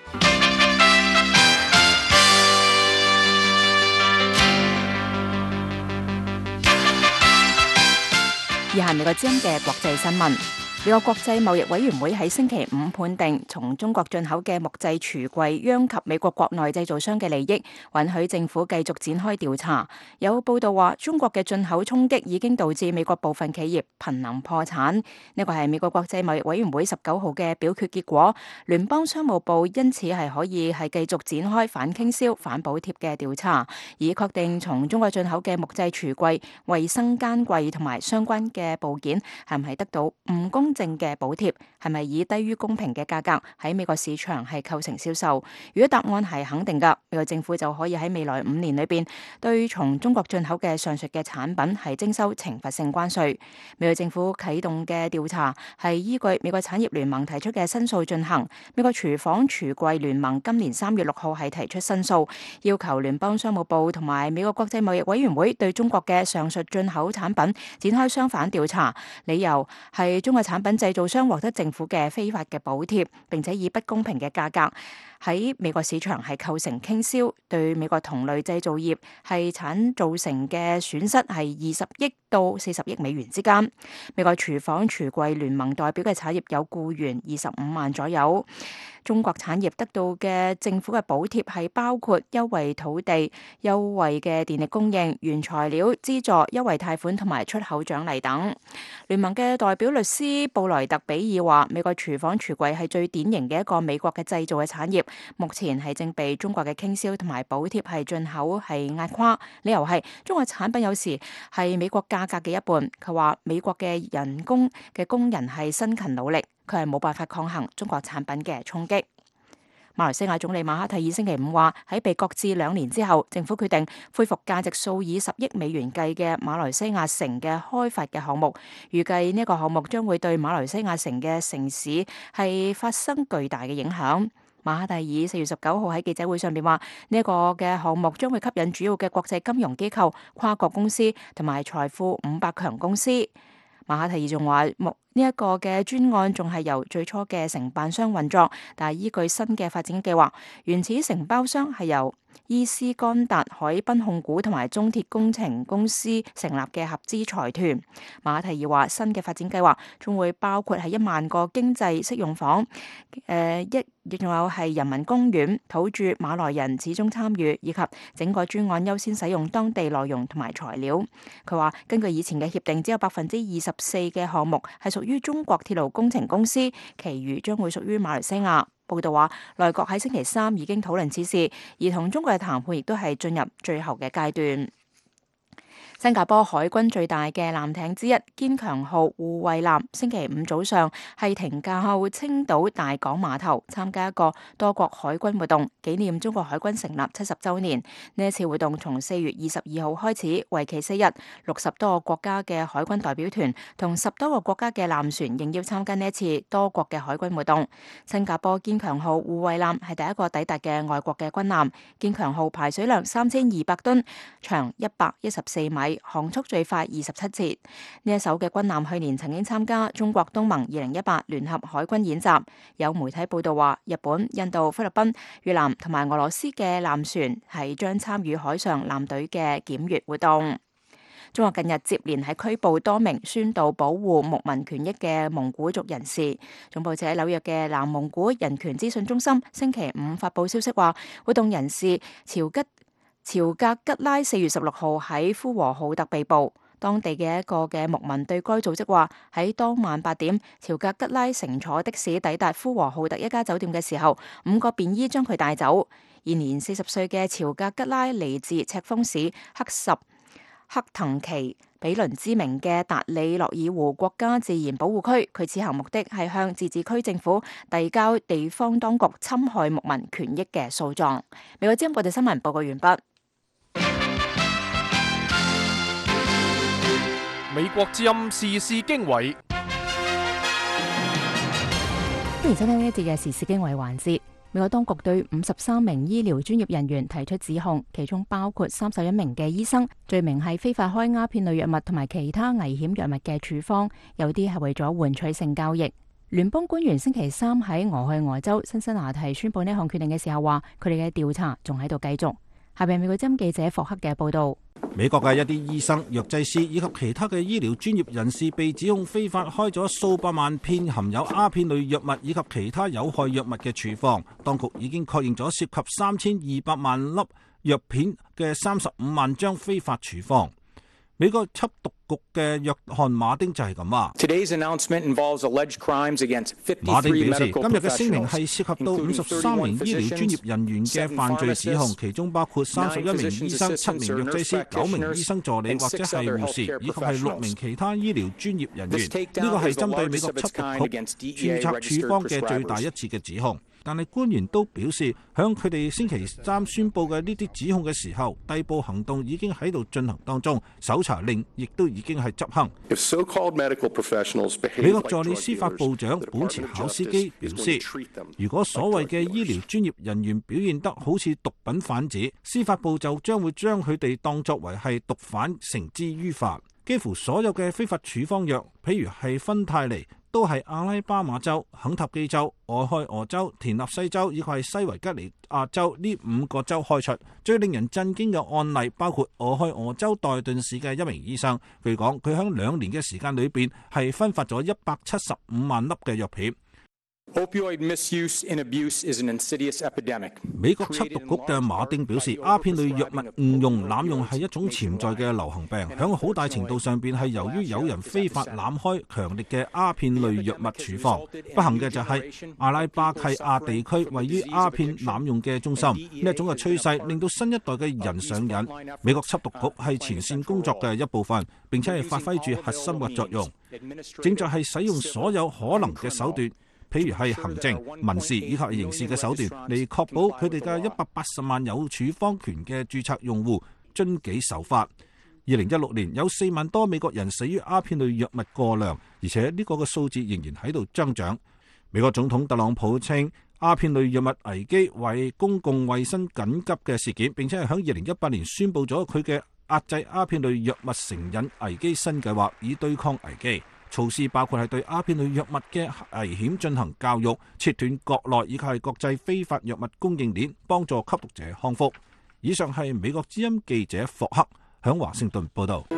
以下係美國之音嘅國際新聞。美國國際貿易委員會喺星期五判定，從中國進口嘅木製櫥櫃殃及美國國內製造商嘅利益，允許政府繼續展開調查。有報道話，中國嘅進口衝擊已經導致美國部分企業瀕臨破產。呢個係美國國際貿易委員會十九號嘅表決結果。聯邦商務部因此係可以係繼續展開反傾銷、反補貼嘅調查，以確定從中國進口嘅木製櫥櫃、衛生間櫃同埋相關嘅部件係唔係得到唔公正嘅補貼，係咪以低於公平嘅價格喺美國市場係構成銷售？如果答案係肯定㗎，美國政府就可以喺未來五年裏邊對從中國進口嘅上述嘅產品係徵收懲罰性關稅。美國政府啟動嘅調查係依據美國產業聯盟提出嘅申訴進行。美國廚房櫥櫃聯盟今年三月六號係提出申訴，要求聯邦商務部同埋美國國際貿易委員會對中國嘅上述進口產品展開相反調查，理由係中國產品製造商獲得政府嘅非法嘅補貼，並且以不公平嘅價格喺美國市場係構成傾銷，對美國同類製造業係產造成嘅損失係二十億到四十億美元之間。美國廚房櫥櫃聯盟代表嘅產業有僱員二十五萬左右。中國產業得到嘅政府嘅補貼係包括優惠土地、優惠嘅電力供應、原材料資助、優惠貸款同埋出口獎勵等。聯盟嘅代表律師布萊特比爾話：美國廚房櫥櫃係最典型嘅一個美國嘅製造嘅產業，目前係正被中國嘅傾銷同埋補貼係進口係壓垮。理由係中國產品有時係美國價格嘅一半。佢話美國嘅人工嘅工人係辛勤努力，佢係冇辦法抗衡中國產品嘅衝擊。馬來西亞總理馬哈蒂爾星期五話，喺被擱置兩年之後，政府決定恢復價值數以十億美元計嘅馬來西亞城嘅開發嘅項目。預計呢個項目將會對馬來西亞城嘅城市係發生巨大嘅影響。馬哈蒂爾四月十九號喺記者會上邊話，呢一個嘅項目將會吸引主要嘅國際金融機構、跨國公司同埋財富五百強公司。馬哈蒂爾仲話，目呢一個嘅專案仲係由最初嘅承辦商運作，但係依據新嘅發展計劃，原始承包商係由伊斯干達海濱控股同埋中鐵工程公司成立嘅合資財團。馬哈蒂爾話，新嘅發展計劃仲會包括係一萬個經濟適用房，誒一亦仲有係人民公園、土著馬來人始終參與，以及整個專案優先使用當地內容同埋材料。佢話根據以前嘅協定，只有百分之二十四嘅項目係屬於中國鐵路工程公司，其餘將會屬於馬來西亞。報道話，內閣喺星期三已經討論此事，而同中國嘅談判亦都係進入最後嘅階段。新加坡海軍最大嘅艦艇之一堅強號護衛艦星期五早上係停靠青島大港碼頭，參加一個多國海軍活動，紀念中國海軍成立七十週年。呢一次活動從四月二十二號開始，為期四日，六十多個國家嘅海軍代表團同十多個國家嘅艦船應邀參加呢一次多國嘅海軍活動。新加坡堅強號護衛艦係第一個抵達嘅外國嘅軍艦。堅強號排水量三千二百噸，長一百一十四米。航速最快二十七節。呢一艘嘅軍艦去年曾經參加中國東盟二零一八聯合海軍演習。有媒體報道話，日本、印度、菲律賓、越南同埋俄羅斯嘅艦船係將參與海上艦隊嘅檢閱活動。中國近日接連係拘捕多名宣導保護牧民權益嘅蒙古族人士。總部設喺紐約嘅南蒙古人權資訊中心星期五發佈消息話，活動人士朝吉朝格吉拉四月十六號喺呼和浩特被捕。 當地嘅一個嘅牧民對該組織話，喺當晚八點，喬格吉拉乘坐的士抵達呼和浩特一家酒店嘅時候，五個便衣將佢帶走。現年四十歲嘅喬格吉拉嚟自赤峰市克什克騰奇比鄰知名嘅達里洛爾湖國家自然保護區，佢此行目的係向自治區政府遞交地方當局侵害牧民權益嘅訴狀。美國之音國際新聞報告完畢。 美國之音時事經緯， 歡迎收聽呢一節嘅時事經緯環節。美國當局對五十三名醫療專業人員提出指控，其中包括三十一名嘅醫生，罪名係非法開鴉片類藥物同埋其他危險藥物嘅處方，有啲係為咗換取性交易。聯邦官員星期三喺俄亥俄州辛辛那提宣布呢項決定嘅時候話，佢哋嘅調查仲喺度繼續。下邊美國之音記者霍克嘅報道。 美國嘅一啲醫生、藥劑師以及其他嘅醫療專業人士被指控非法開咗數百萬片含有鴉片類藥物以及其他有害藥物嘅處方。當局已經確認咗涉及三千二百萬粒藥片嘅三十五萬張非法處方。美國緝毒局嘅約翰馬丁就係咁話。馬丁表示，今日嘅聲明係涉及到五十三名醫療專業人員嘅犯罪指控，其中包括三十一名醫生、七名藥劑師、九名醫生助理或者係護士，以及係六名其他醫療專業人員。呢個係針對美國緝毒局註冊處方嘅最大一次嘅指控。但係官員都表示，響佢哋星期三宣布嘅呢啲指控嘅時候，逮捕行動已經喺度進行當中，搜查令亦都已經係執行。美國助理司法部長本茨考斯基表示，如果所謂嘅醫療專業人員表現得好似毒品販子，司法部就將會將佢哋當作為係毒販，繩之於法。幾乎所有嘅非法處方藥，譬如係芬太尼，都係阿拉巴馬州、肯塔基州、俄亥俄州、田納西州以及係西維吉尼亞州呢五個州開出。最令人震驚嘅案例包括俄亥俄州代頓市嘅一名醫生，據講佢喺兩年嘅時間裏邊係分發咗一百七十五萬粒嘅藥片。 Opioid misuse and abuse is an insidious epidemic. 美國緝毒局嘅馬丁表示，鴉片類藥物誤用、濫用係一種潛在嘅流行病，響好大程度上邊係由於有人非法攬開強烈嘅鴉片類藥物處方。不幸嘅就係阿拉巴契亞地區位於鴉片濫用嘅中心，呢一種嘅趨勢令到新一代嘅人上癮。美國緝毒局係前線工作嘅一部分，並且係發揮住核心嘅作用，正在係使用所有可能嘅手段，譬如係行政、民事以及刑事嘅手段，嚟確保佢哋嘅一百八十萬有處方權嘅註冊用戶遵紀守法。二零一六年有四萬多美國人死於鴉片類藥物過量，而且呢個嘅數字仍然喺度增長。美國總統特朗普稱鴉片類藥物危機為公共衛生緊急嘅事件，並且係喺二零一八年宣布咗佢嘅壓制鴉片類藥物成癮危機新計劃，以對抗危機。措施包括係對鴉片類藥物嘅危險進行教育，切斷國內以及係國際非法藥物供應鏈，幫助吸毒者康復。以上係美國之音記者霍克響華盛頓報道。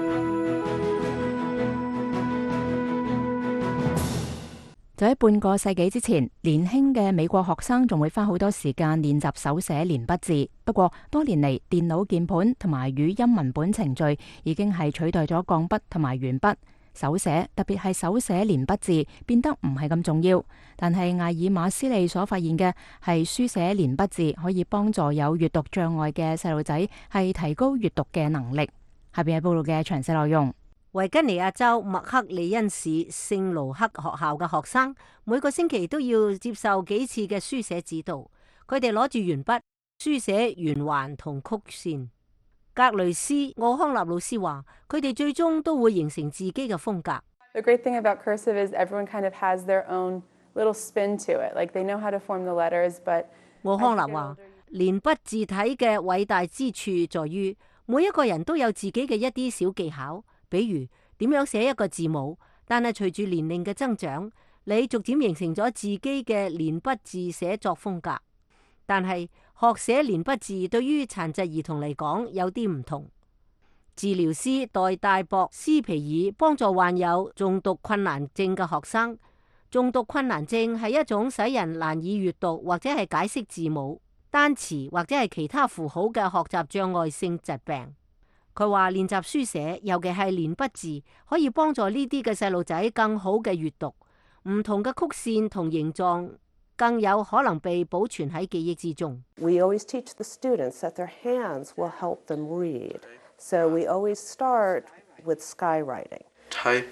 就喺半個世紀之前，年輕嘅美國學生仲會花好多時間練習手寫連筆字。不過多年嚟，電腦鍵盤同埋語音文本程序已經係取代咗鋼筆同埋鉛筆。手寫，特別係手寫連筆字變得唔係咁重要，但係艾爾馬斯利所發現嘅係書寫連筆字可以幫助有閱讀障礙嘅細路仔係提高閱讀嘅能力。下邊係報道嘅詳細內容。 維吉尼亞州麥克里恩市聖盧克學校嘅學生每個星期都要接受幾次嘅書寫指導，佢哋攞住鉛筆書寫圓環同曲線。格雷斯奧康納老師話：佢哋最終都會形成自己嘅風格。 The great thing about cursive is everyone kind of has their own little spin to it. Like they know how to form the letters, but 奧康納話，連筆字體嘅偉大之處在於每一個人都有自己嘅一啲小技巧，比如點樣寫一個字母。但係隨住年齡嘅增長，你逐漸形成咗自己嘅連筆字寫作風格。但係學寫連筆字對於殘疾兒童嚟講有啲唔同。治療師代戴博斯皮爾幫助患有重讀困難症嘅學生。重讀困難症係一種使人難以閱讀或者係解釋字母、單詞或者係其他符號嘅學習障礙性疾病。 佢話練習書寫，尤其係連筆字，可以幫助呢啲嘅細路仔更好嘅閱讀。唔同嘅曲線同形狀更有可能被保存喺記憶之中。 We always teach the students that their hands will help them read. So we always start with skywriting. Type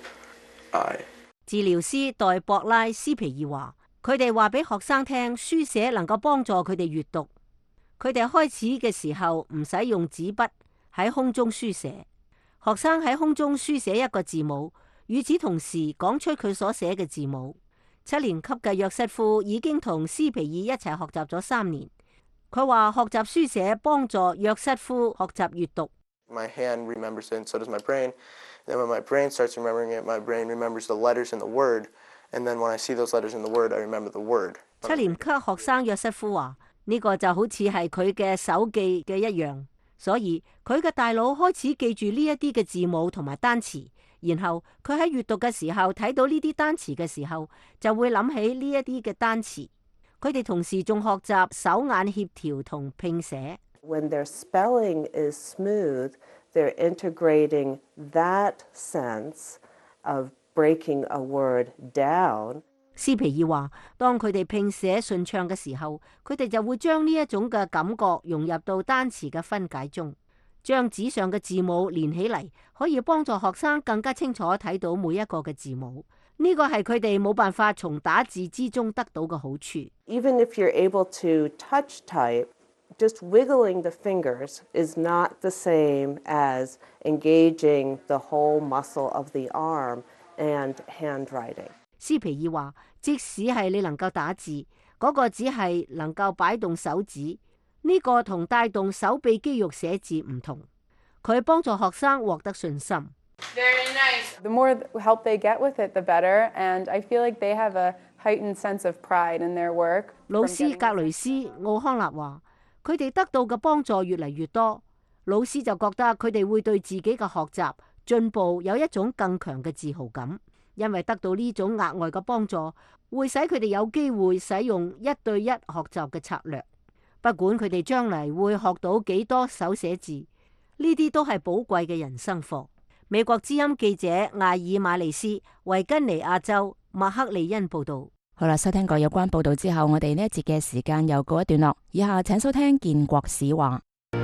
I. 治療師黛博拉斯皮爾話：佢哋話俾學生聽，書寫能夠幫助佢哋閱讀。佢哋開始嘅時候唔使用紙筆喺空中書寫，學生喺空中書寫一個字母，與此同時講出佢所寫嘅字母。七年級嘅約瑟夫已經同斯皮爾一齊學習咗三年。佢話學習書寫幫助約瑟夫學習閱讀。 My hand remembers it, and so does my brain. Then when my brain starts remembering it, my brain remembers the letters in the word. And then when I see those letters in the word, I remember the word. 七年級學生約瑟夫話：呢個就好似係佢嘅手記嘅一樣，所以佢嘅大腦開始記住呢一啲嘅字母同埋單詞，然後佢喺閱讀嘅時候睇到呢啲單詞嘅時候，就會諗起呢一啲嘅單詞。佢哋同時仲學習手眼協調同拼寫。 When their spelling is smooth, they're integrating that sense of breaking a word down. 斯皮爾話：當佢哋拼寫順暢嘅時候，佢哋就會將呢一種嘅感覺融入到單詞嘅分解中，將紙上嘅字母連起嚟，可以幫助學生更加清楚睇到每一個嘅字母。呢個係佢哋冇辦法從打字之中得到嘅好處。 Even if you're able to touch type, just wiggling the fingers is not the same as engaging the whole muscle of the arm and handwriting. 斯皮爾話：即使係你能夠打字，嗰、那個只係能夠擺動手指，呢、這個同帶動手臂肌肉寫字唔同。佢幫助學生獲得信心。 Very nice. The more help they get with it, the better. And I feel like they have a heightened sense of pride in their work. 老師格雷斯奧康納話：佢哋得到嘅幫助越嚟越多，老師就覺得佢哋會對自己嘅學習進步有一種更強嘅自豪感，因為得到呢種額外嘅幫助，會使佢哋有機會使用一對一學習嘅策略。不管佢哋將嚟會學到幾多手寫字，呢啲都係寶貴嘅人生課。美國之音記者艾爾馬利斯，維根尼亞州麥克利恩報道。 好啦，收聽過有關報道之後，我哋呢一節嘅時間又告一段落。以下請收聽建國史話。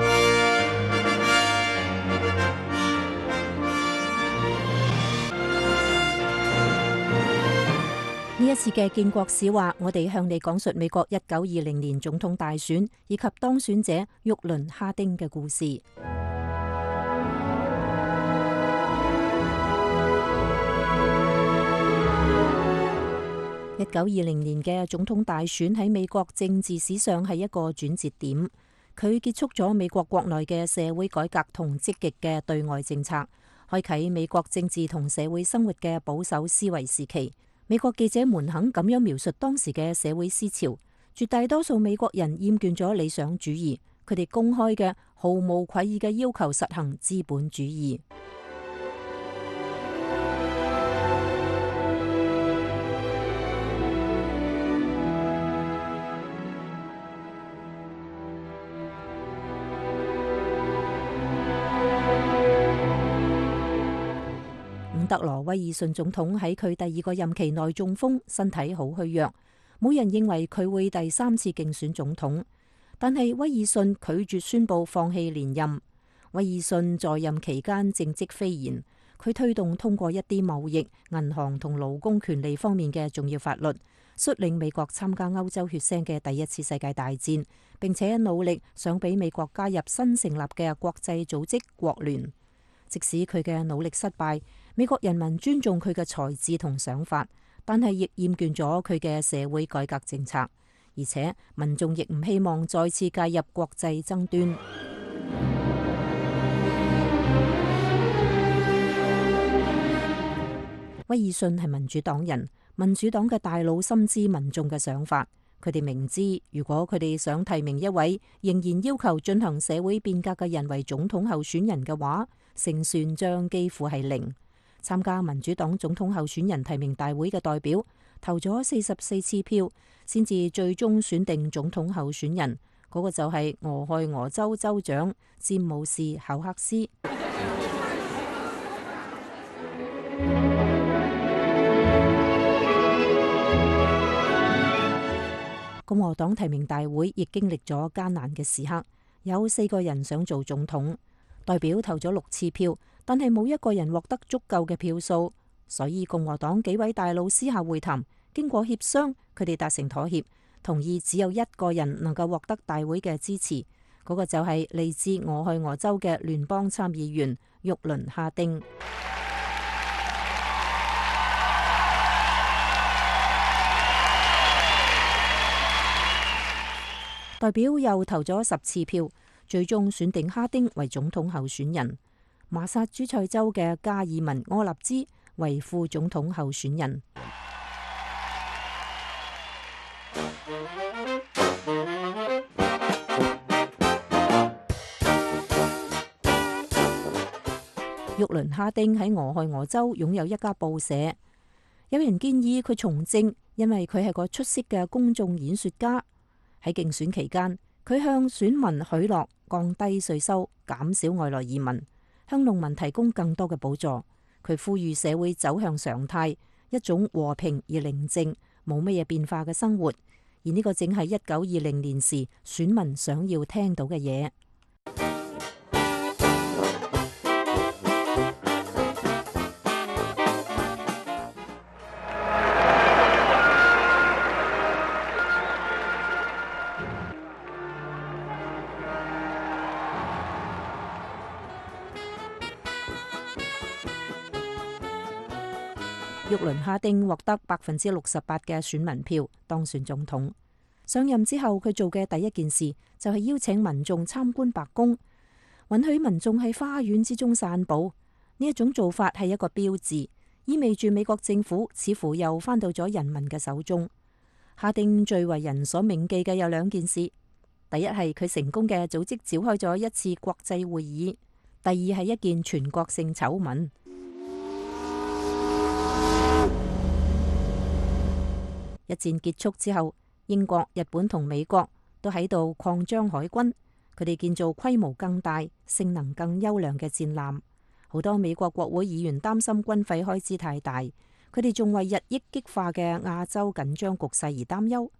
呢一次嘅建國史話，我哋向你講述美國一九二零年總統大選以及當選者沃倫哈丁嘅故事。一九二零年嘅總統大選喺美國政治史上係一個轉折點，佢結束咗美國國內嘅社會改革同積極嘅對外政策，開啟美國政治同社會生活嘅保守思維時期。美國記者們肯咁樣描述當時嘅社會思潮，絕大多數美國人厭倦咗理想主義，佢哋公開嘅毫無愧意嘅要求實行資本主義。伍德羅威爾遜總統喺佢第二個任期內中風，身體好虛弱，冇人認為佢會第三次競選總統。但係威爾遜拒絕宣布放棄連任。威爾遜在任期間政績斐然，佢推動通過一啲貿易、銀行同勞工權利方面嘅重要法律，率領美國參加歐洲血腥嘅第一次世界大戰，並且努力想俾美國加入新成立嘅國際組織國聯。即使佢嘅努力失敗，美國人民尊重佢嘅才智同想法，但係亦厭倦咗佢嘅社會改革政策，而且民眾亦唔希望再次介入國際爭端。威爾遜係民主黨人，民主黨嘅大佬深知民眾嘅想法，佢哋明知如果佢哋想提名一位仍然要求進行社會變革嘅人為總統候選人嘅話，勝算將幾乎係零。參加民主黨總統候選人提名大會嘅代表投咗四十四次票，先至最終選定總統候選人，嗰、那個就係俄亥俄州州長詹姆士考克斯。 共和黨提名大會亦經歷咗艱難嘅時刻，有四個人想做總統，代表投咗六次票，但係冇一個人獲得足夠嘅票數，所以共和黨幾位大佬私下會談，經過協商，佢哋達成妥協，同意只有一個人能夠獲得大會嘅支持，嗰個就係嚟自俄亥俄州嘅聯邦參議員沃倫哈丁。代表又投咗十次票，最終選定哈丁為總統候選人，馬薩諸塞州嘅加爾文柯納茲為副總統候選人。沃倫哈丁喺俄亥俄州擁有一家報社，有人建議佢從政，因為佢係個出色嘅公眾演說家。喺競選期間，佢向選民許諾降低稅收、減少外來移民、向農民提供更多嘅補助。佢呼籲社會走向常態，一種和平而寧靜、冇乜嘢變化嘅生活。而呢個正係一九二零年時選民想要聽到嘅嘢。沃倫哈丁獲得百分之六十八嘅選民票，當選總統。上任之後，佢做嘅第一件事就係邀請民眾參觀白宮，允許民眾喺花園之中散步。呢一種做法係一個標誌，意味住美國政府似乎又返到咗人民嘅手中。哈丁最為人所銘記嘅有兩件事，第一係佢成功嘅組織召開咗一次國際會議，第二係一件全國性醜聞。一戰結束之後，英國、日本同美國都喺度擴張海軍，佢哋建造規模更大、性能更優良嘅戰艦。好多美國國會議員擔心軍費開支太大，佢哋仲為日益激化嘅亞洲緊張局勢而擔憂。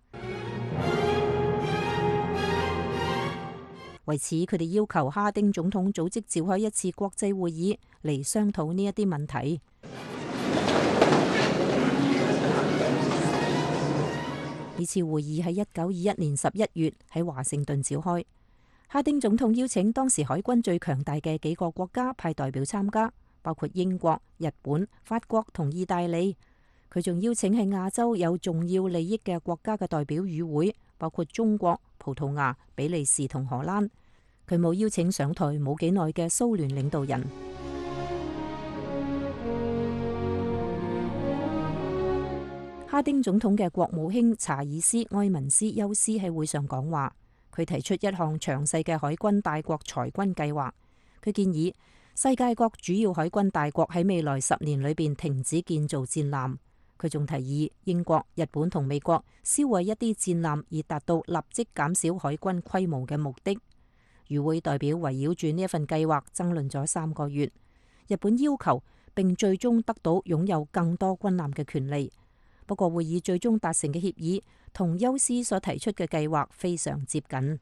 為此，佢哋要求哈丁總統組織召開一次國際會議嚟商討呢一啲問題。呢次會議喺一九二一年十一月喺華盛頓召開。哈丁總統邀請當時海軍最強大嘅幾個國家派代表參加，包括英國、日本、法國同意大利。佢仲邀請喺亞洲有重要利益嘅國家嘅代表與會，包括中國、葡萄牙、比利時同荷蘭。佢冇邀請上台冇幾耐嘅蘇聯領導人。哈丁總統嘅國務卿查爾斯埃文斯休斯喺會上講話，佢提出一項詳細嘅海軍大國裁軍計劃。佢建議世界各主要海軍大國喺未來十年裏邊停止建造戰艦。佢仲提議英國、日本同美國銷毀一啲戰艦，以達到立即減少海軍規模嘅目的。與會代表圍繞住呢一份計劃爭論咗三個月。日本要求並最終得到擁有更多軍艦嘅權利。不過會議最終達成嘅協議同休斯所提出嘅計劃非常接近。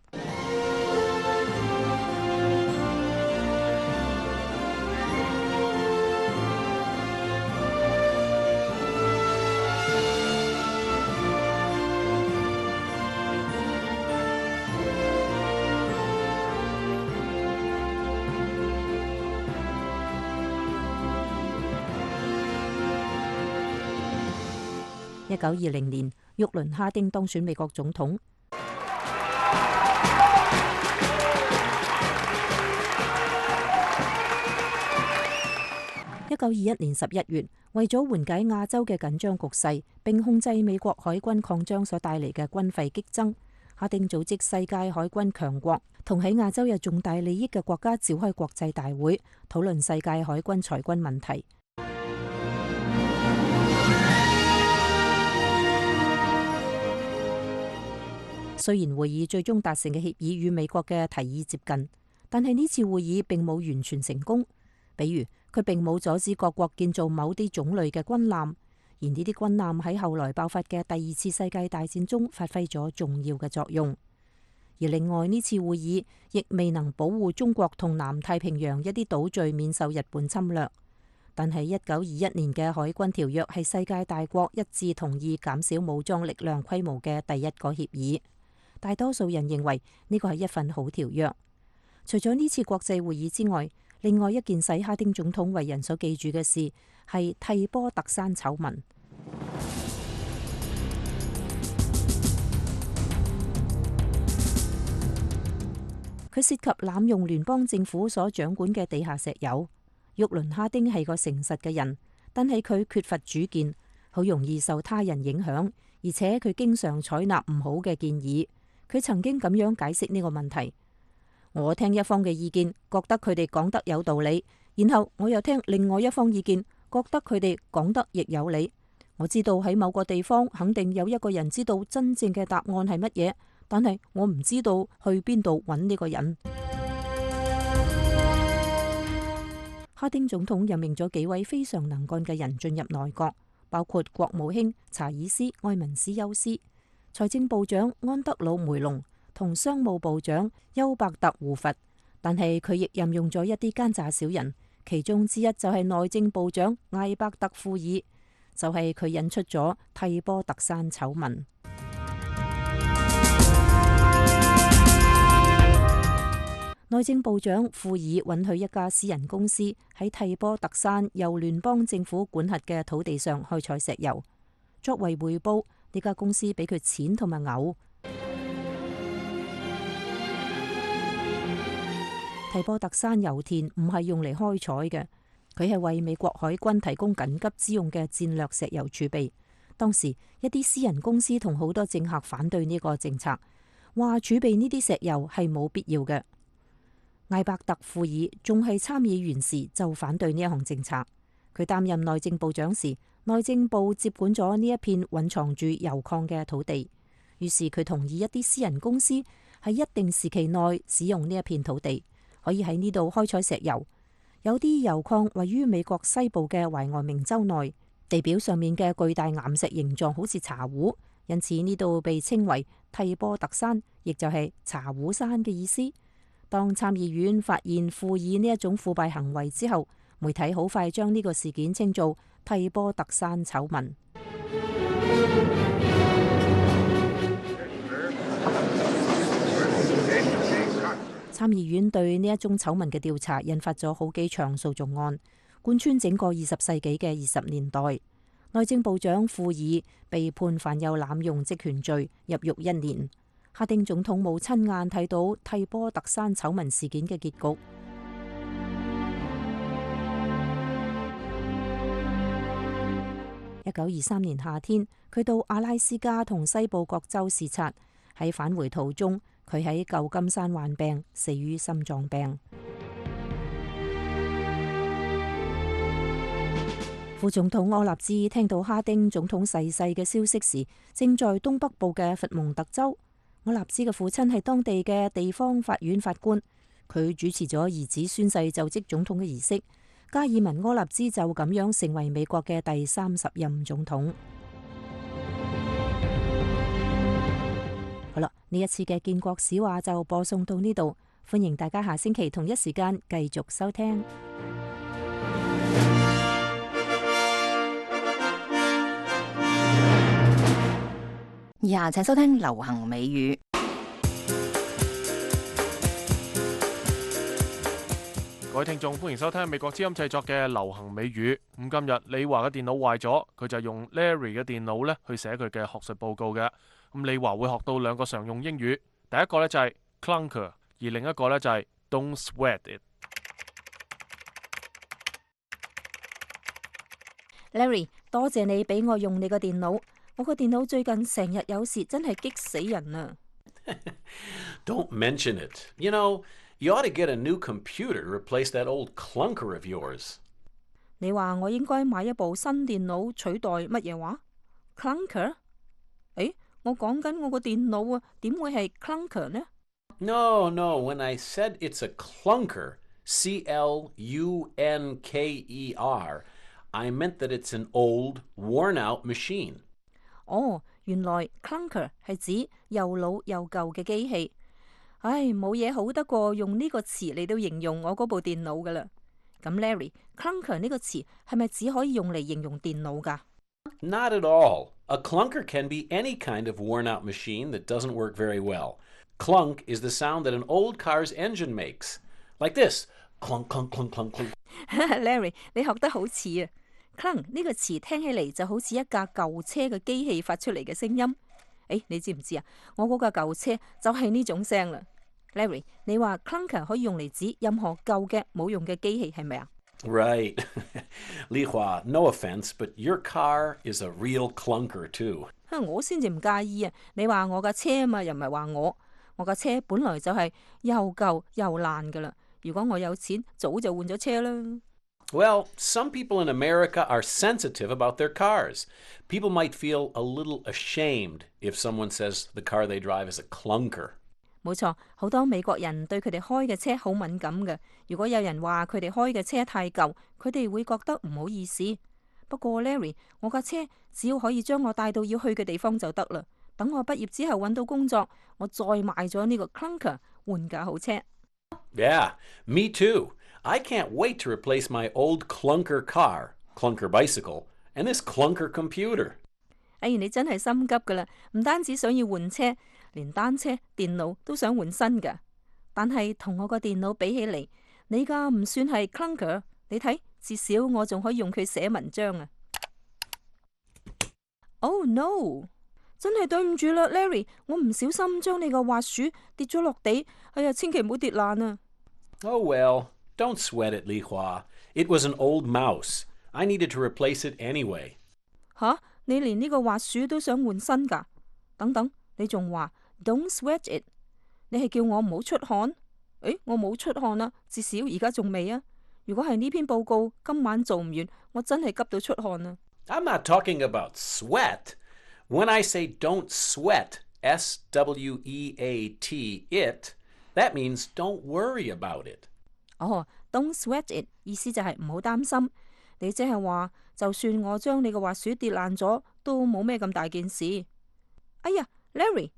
一九二零年，沃倫哈丁當選美國總統。一九二一年十一月，為咗緩解亞洲嘅緊張局勢，並控制美國海軍擴張所帶嚟嘅軍費激增，哈丁組織世界海軍強國同喺亞洲有重大利益嘅國家召開國際大會，討論世界海軍裁軍問題。雖然會議最終達成嘅協議與美國嘅提議接近，但係呢次會議並冇完全成功。比如，佢並冇阻止各國建造某啲種類嘅軍艦， 而呢啲軍艦喺後來爆發嘅第二次世界大戰中發揮咗重要嘅作用。而另外呢次會議亦未能保護中國同南太平洋一啲島嶼免受日本侵略。但係一九二一年嘅海軍條約係世界大國一致同意減少武裝力量規模嘅第一個協議。大多數人認為呢個係一份好條約。除咗呢次國際會議之外，另外一件使哈丁總統為人所記住嘅事係蒂波特山醜聞。佢涉及濫用聯邦政府所掌管嘅地下石油。沃倫哈丁係個誠實嘅人，但係佢缺乏主見，好容易受他人影響，而且佢經常採納唔好嘅建議。佢曾經咁樣解釋呢個問題：我聽一方嘅意見，覺得佢哋講得有道理，然後我又聽另外一方意見，覺得佢哋講得亦有理。我知道喺某個地方肯定有一個人知道真正嘅答案係乜嘢，但係我唔知道去邊度揾呢個人。哈丁總統任命咗幾位非常能幹嘅人進入內閣，包括國務卿查爾斯·埃文斯休斯、財政部長安德魯·梅隆同商務部長休伯特·胡佛。但係佢亦任用咗一啲奸詐小人，其中之一就係內政部長艾伯特·庫爾，就係佢引出咗蒂波特山醜聞。內政部長庫爾允許一家私人公司喺蒂波特山由聯邦政府管轄嘅土地上開採石油，作為回報，呢家公司俾佢錢同埋牛。蒂波特山油田唔係用嚟開採嘅，佢係為美國海軍提供緊急之用嘅戰略石油儲備。當時一啲私人公司同好多政客反對呢個政策，話儲備呢啲石油係冇必要嘅。艾伯特·庫爾仲係參議員時就反對呢一項政策。佢擔任內政部長時，內政部接管咗呢一片蘊藏住油礦嘅土地，於是佢同意一啲私人公司喺一定時期內使用呢一片土地，可以喺呢度開採石油。有啲油礦位於美國西部嘅懷俄明州內，地表上面嘅巨大岩石形狀好似茶壺，因此呢度被稱為蒂波特山，亦就係茶壺山嘅意思。當參議院發現庫爾呢一種腐敗行為之後，媒體好快將呢個事件稱做蒂波特山醜聞。參議院對呢一宗醜聞嘅調查引發咗好幾場訴訟案，貫穿整個二十世紀嘅二十年代。內政部長庫爾被判犯有濫用職權罪，入獄一年。哈丁總統冇親眼睇到蒂波特山醜聞事件嘅結局。一九二三年夏天，佢到阿拉斯加同西部各州視察，喺返回途中，佢喺舊金山患病，死於心臟病。副總統柯納茲聽到哈丁總統逝世嘅消息時，正在東北部嘅佛蒙特州。柯納茲嘅父親係當地嘅地方法院法官，佢主持咗兒子宣誓就職總統嘅儀式。加爾文柯納茲就咁樣成為美國嘅第三十任總統。好啦，呢一次嘅建國史話就播送到呢度，歡迎大家下星期同一時間繼續收聽。 以下請收聽流行美語。 各位聽眾，歡迎收聽美國之音製作嘅流行美語。咁今日李華嘅電腦壞咗，佢就用 Larry 嘅電腦咧去寫佢嘅學術報告嘅。咁李華會學到兩個常用英語，第一個咧就係 clunker，而另一個咧就係 don't sweat it。Larry， 多謝你俾我用你個電腦。我個電腦最近成日有事，真係激死人啊！ Don't mention it. You know, you ought to get a new computer to replace that old clunker of yours. 你話我應該買一部新電腦取代乜嘢話 ？Clunker？ 誒，我講緊我個電腦啊，點會係 clunker 呢 ？No, no. When I said it's a clunker, C L U N K E R, I meant that it's an old, worn-out machine. 哦，原來 clunker 係指又老又舊嘅機器。唉，冇嘢好得過用呢個詞嚟到形容我嗰部電腦噶啦。咁 Larry，clunker 呢個詞係咪只可以用嚟形容電腦㗎？ Not at all. A clunker can be any kind of worn-out machine that doesn't work very well. Clunk is the sound that an old car's engine makes. Like this. Clunk, clunk, clunk, clunk, clunk. Larry，你學得好似啊 ！clunk 呢個詞聽起嚟就好似一架舊車嘅機器發出嚟嘅聲音。誒，你知唔知啊？我嗰架舊車就係呢種聲啦。Larry，你話 clunker 可以用嚟指任何舊嘅冇用嘅機器係咪啊？ Right. Li Hua, no offense, but your car is a real clunker too. 我先至唔介意啊！你話我架車啊嘛，又唔係話我。我架車本來就係又舊又爛噶啦。如果我有錢，早就換咗車啦。 Well, some people in America are sensitive about their cars. People might feel a little ashamed if someone says the car they drive is a clunker. 冇錯，好多美國人對佢哋開嘅車好敏感嘅。如果有人話佢哋開嘅車太舊，佢哋會覺得唔好意思。不過 Larry， 我架車只要可以將我帶到要去嘅地方就得啦。等我畢業之後揾到工作，我再買咗呢個 clunker 換架好車。 Yeah, me too. I can't wait to replace my old clunker car, clunker bicycle, and this clunker computer. 哎，你真係心急噶啦！唔單止想要換車，連單車、電腦都想換新噶。但係同我個電腦比起嚟，你架唔算係 clunker。你睇，至少我仲可以用佢寫文章啊。Oh no！ 真係對唔住啦 ，Larry， 我唔小心將你個滑鼠跌咗落地。哎呀，千祈唔好跌爛啊！ Oh well, don't sweat it, Li Hua. It was an old mouse. I needed to replace it anyway. 吓，你連呢個滑鼠都想換新㗎？等等，你仲話 Don't sweat it， 你係叫我唔好出汗？誒，我冇出汗啦，至少而家仲未啊。如果係呢篇報告今晚做唔完，我真係急到出汗啊。 I'm not talking about sweat. When I say don't sweat, S W E A T it, that means don't worry about it. 哦 ，don't sweat it 意思就係唔好擔心。你即係話，就算我將你個滑鼠跌爛咗，都冇咩咁大件事。哎呀 ，Larry，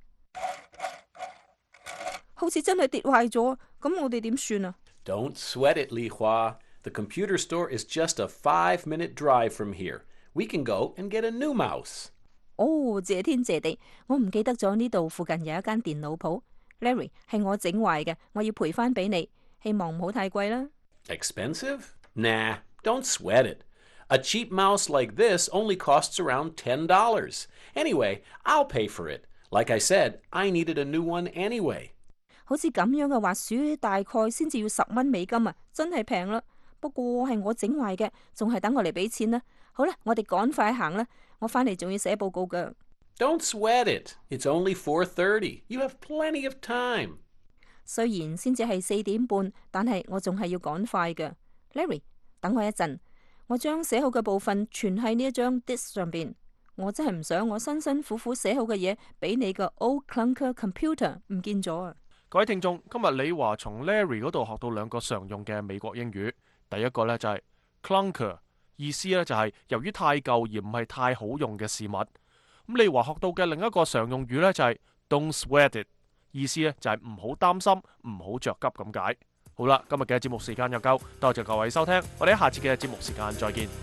好似真係跌壞咗，咁我哋點算啊？ Don't sweat it, Li Hua. The computer store is just a five-minute drive from here. We can go and get a new mouse. 哦，謝天謝地，我唔記得咗呢度附近有一間電腦鋪。Larry， 係我整壞嘅，我要賠翻俾你，希望唔好太貴啦。 Expensive? Nah, don't sweat it. A cheap mouse like this only costs around ten dollars. Anyway, I'll pay for it. Like I said, I needed a new one anyway. 好似咁樣嘅滑鼠大概先至要十蚊美金啊，真係平啦。不過係我整壞嘅，仲係等我嚟俾錢啦。好啦，我哋趕快行啦，我翻嚟仲要寫報告㗎。 Don't sweat it. It's only four thirty. You have plenty of time. 雖然先至係四點半，但係我仲係要趕快嘅。Larry， 等我一陣，我將寫好嘅部分存喺呢一張 disk 上邊。我真係唔想我辛辛苦苦寫好嘅嘢，俾你個 old clunker computer 唔見咗啊！ 各位聽眾，今日李華從 Larry 嗰度學到兩個常用嘅美國英語。第一個呢就係 clunker， 意思呢就係由於太舊而唔係太好用嘅事物。咁李華學到嘅另一個常用語呢就係 don't sweat it， 意思呢就係唔好擔心，唔好着急咁解。好啦，今日嘅節目時間又夠，多謝各位收聽，我哋喺下次嘅節目時間再見。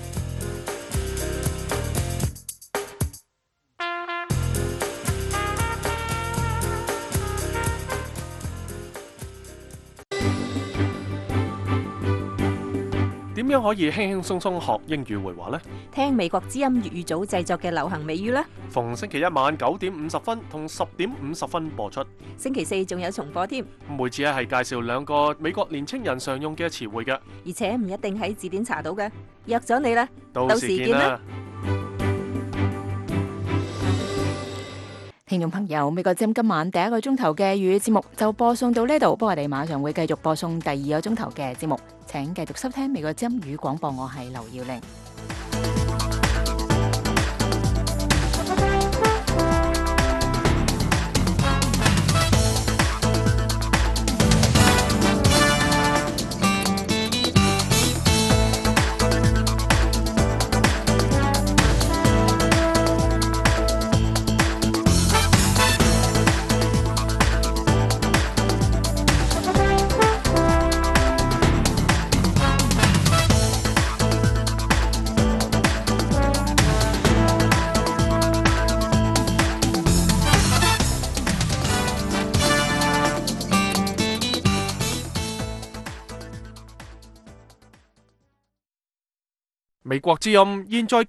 點樣可以輕輕鬆鬆學英語會話呢？ 聽美國之音粵語組製作嘅流行美語啦。 逢星期一晚九點五十分同十點五十分播出。 星期四仲有重播添。 每次咧係介紹兩個美國年青人常用嘅詞彙嘅， 而且唔一定喺字典查到嘅。約咗你啦， 到時見啦。 聽眾朋友，美國之音今晚第一個鐘頭嘅粵語節目就播送到呢度，不過我哋馬上會繼續播送第二個鐘頭嘅節目，請繼續收聽美國之音語廣播，我係劉耀玲。 美國之音現在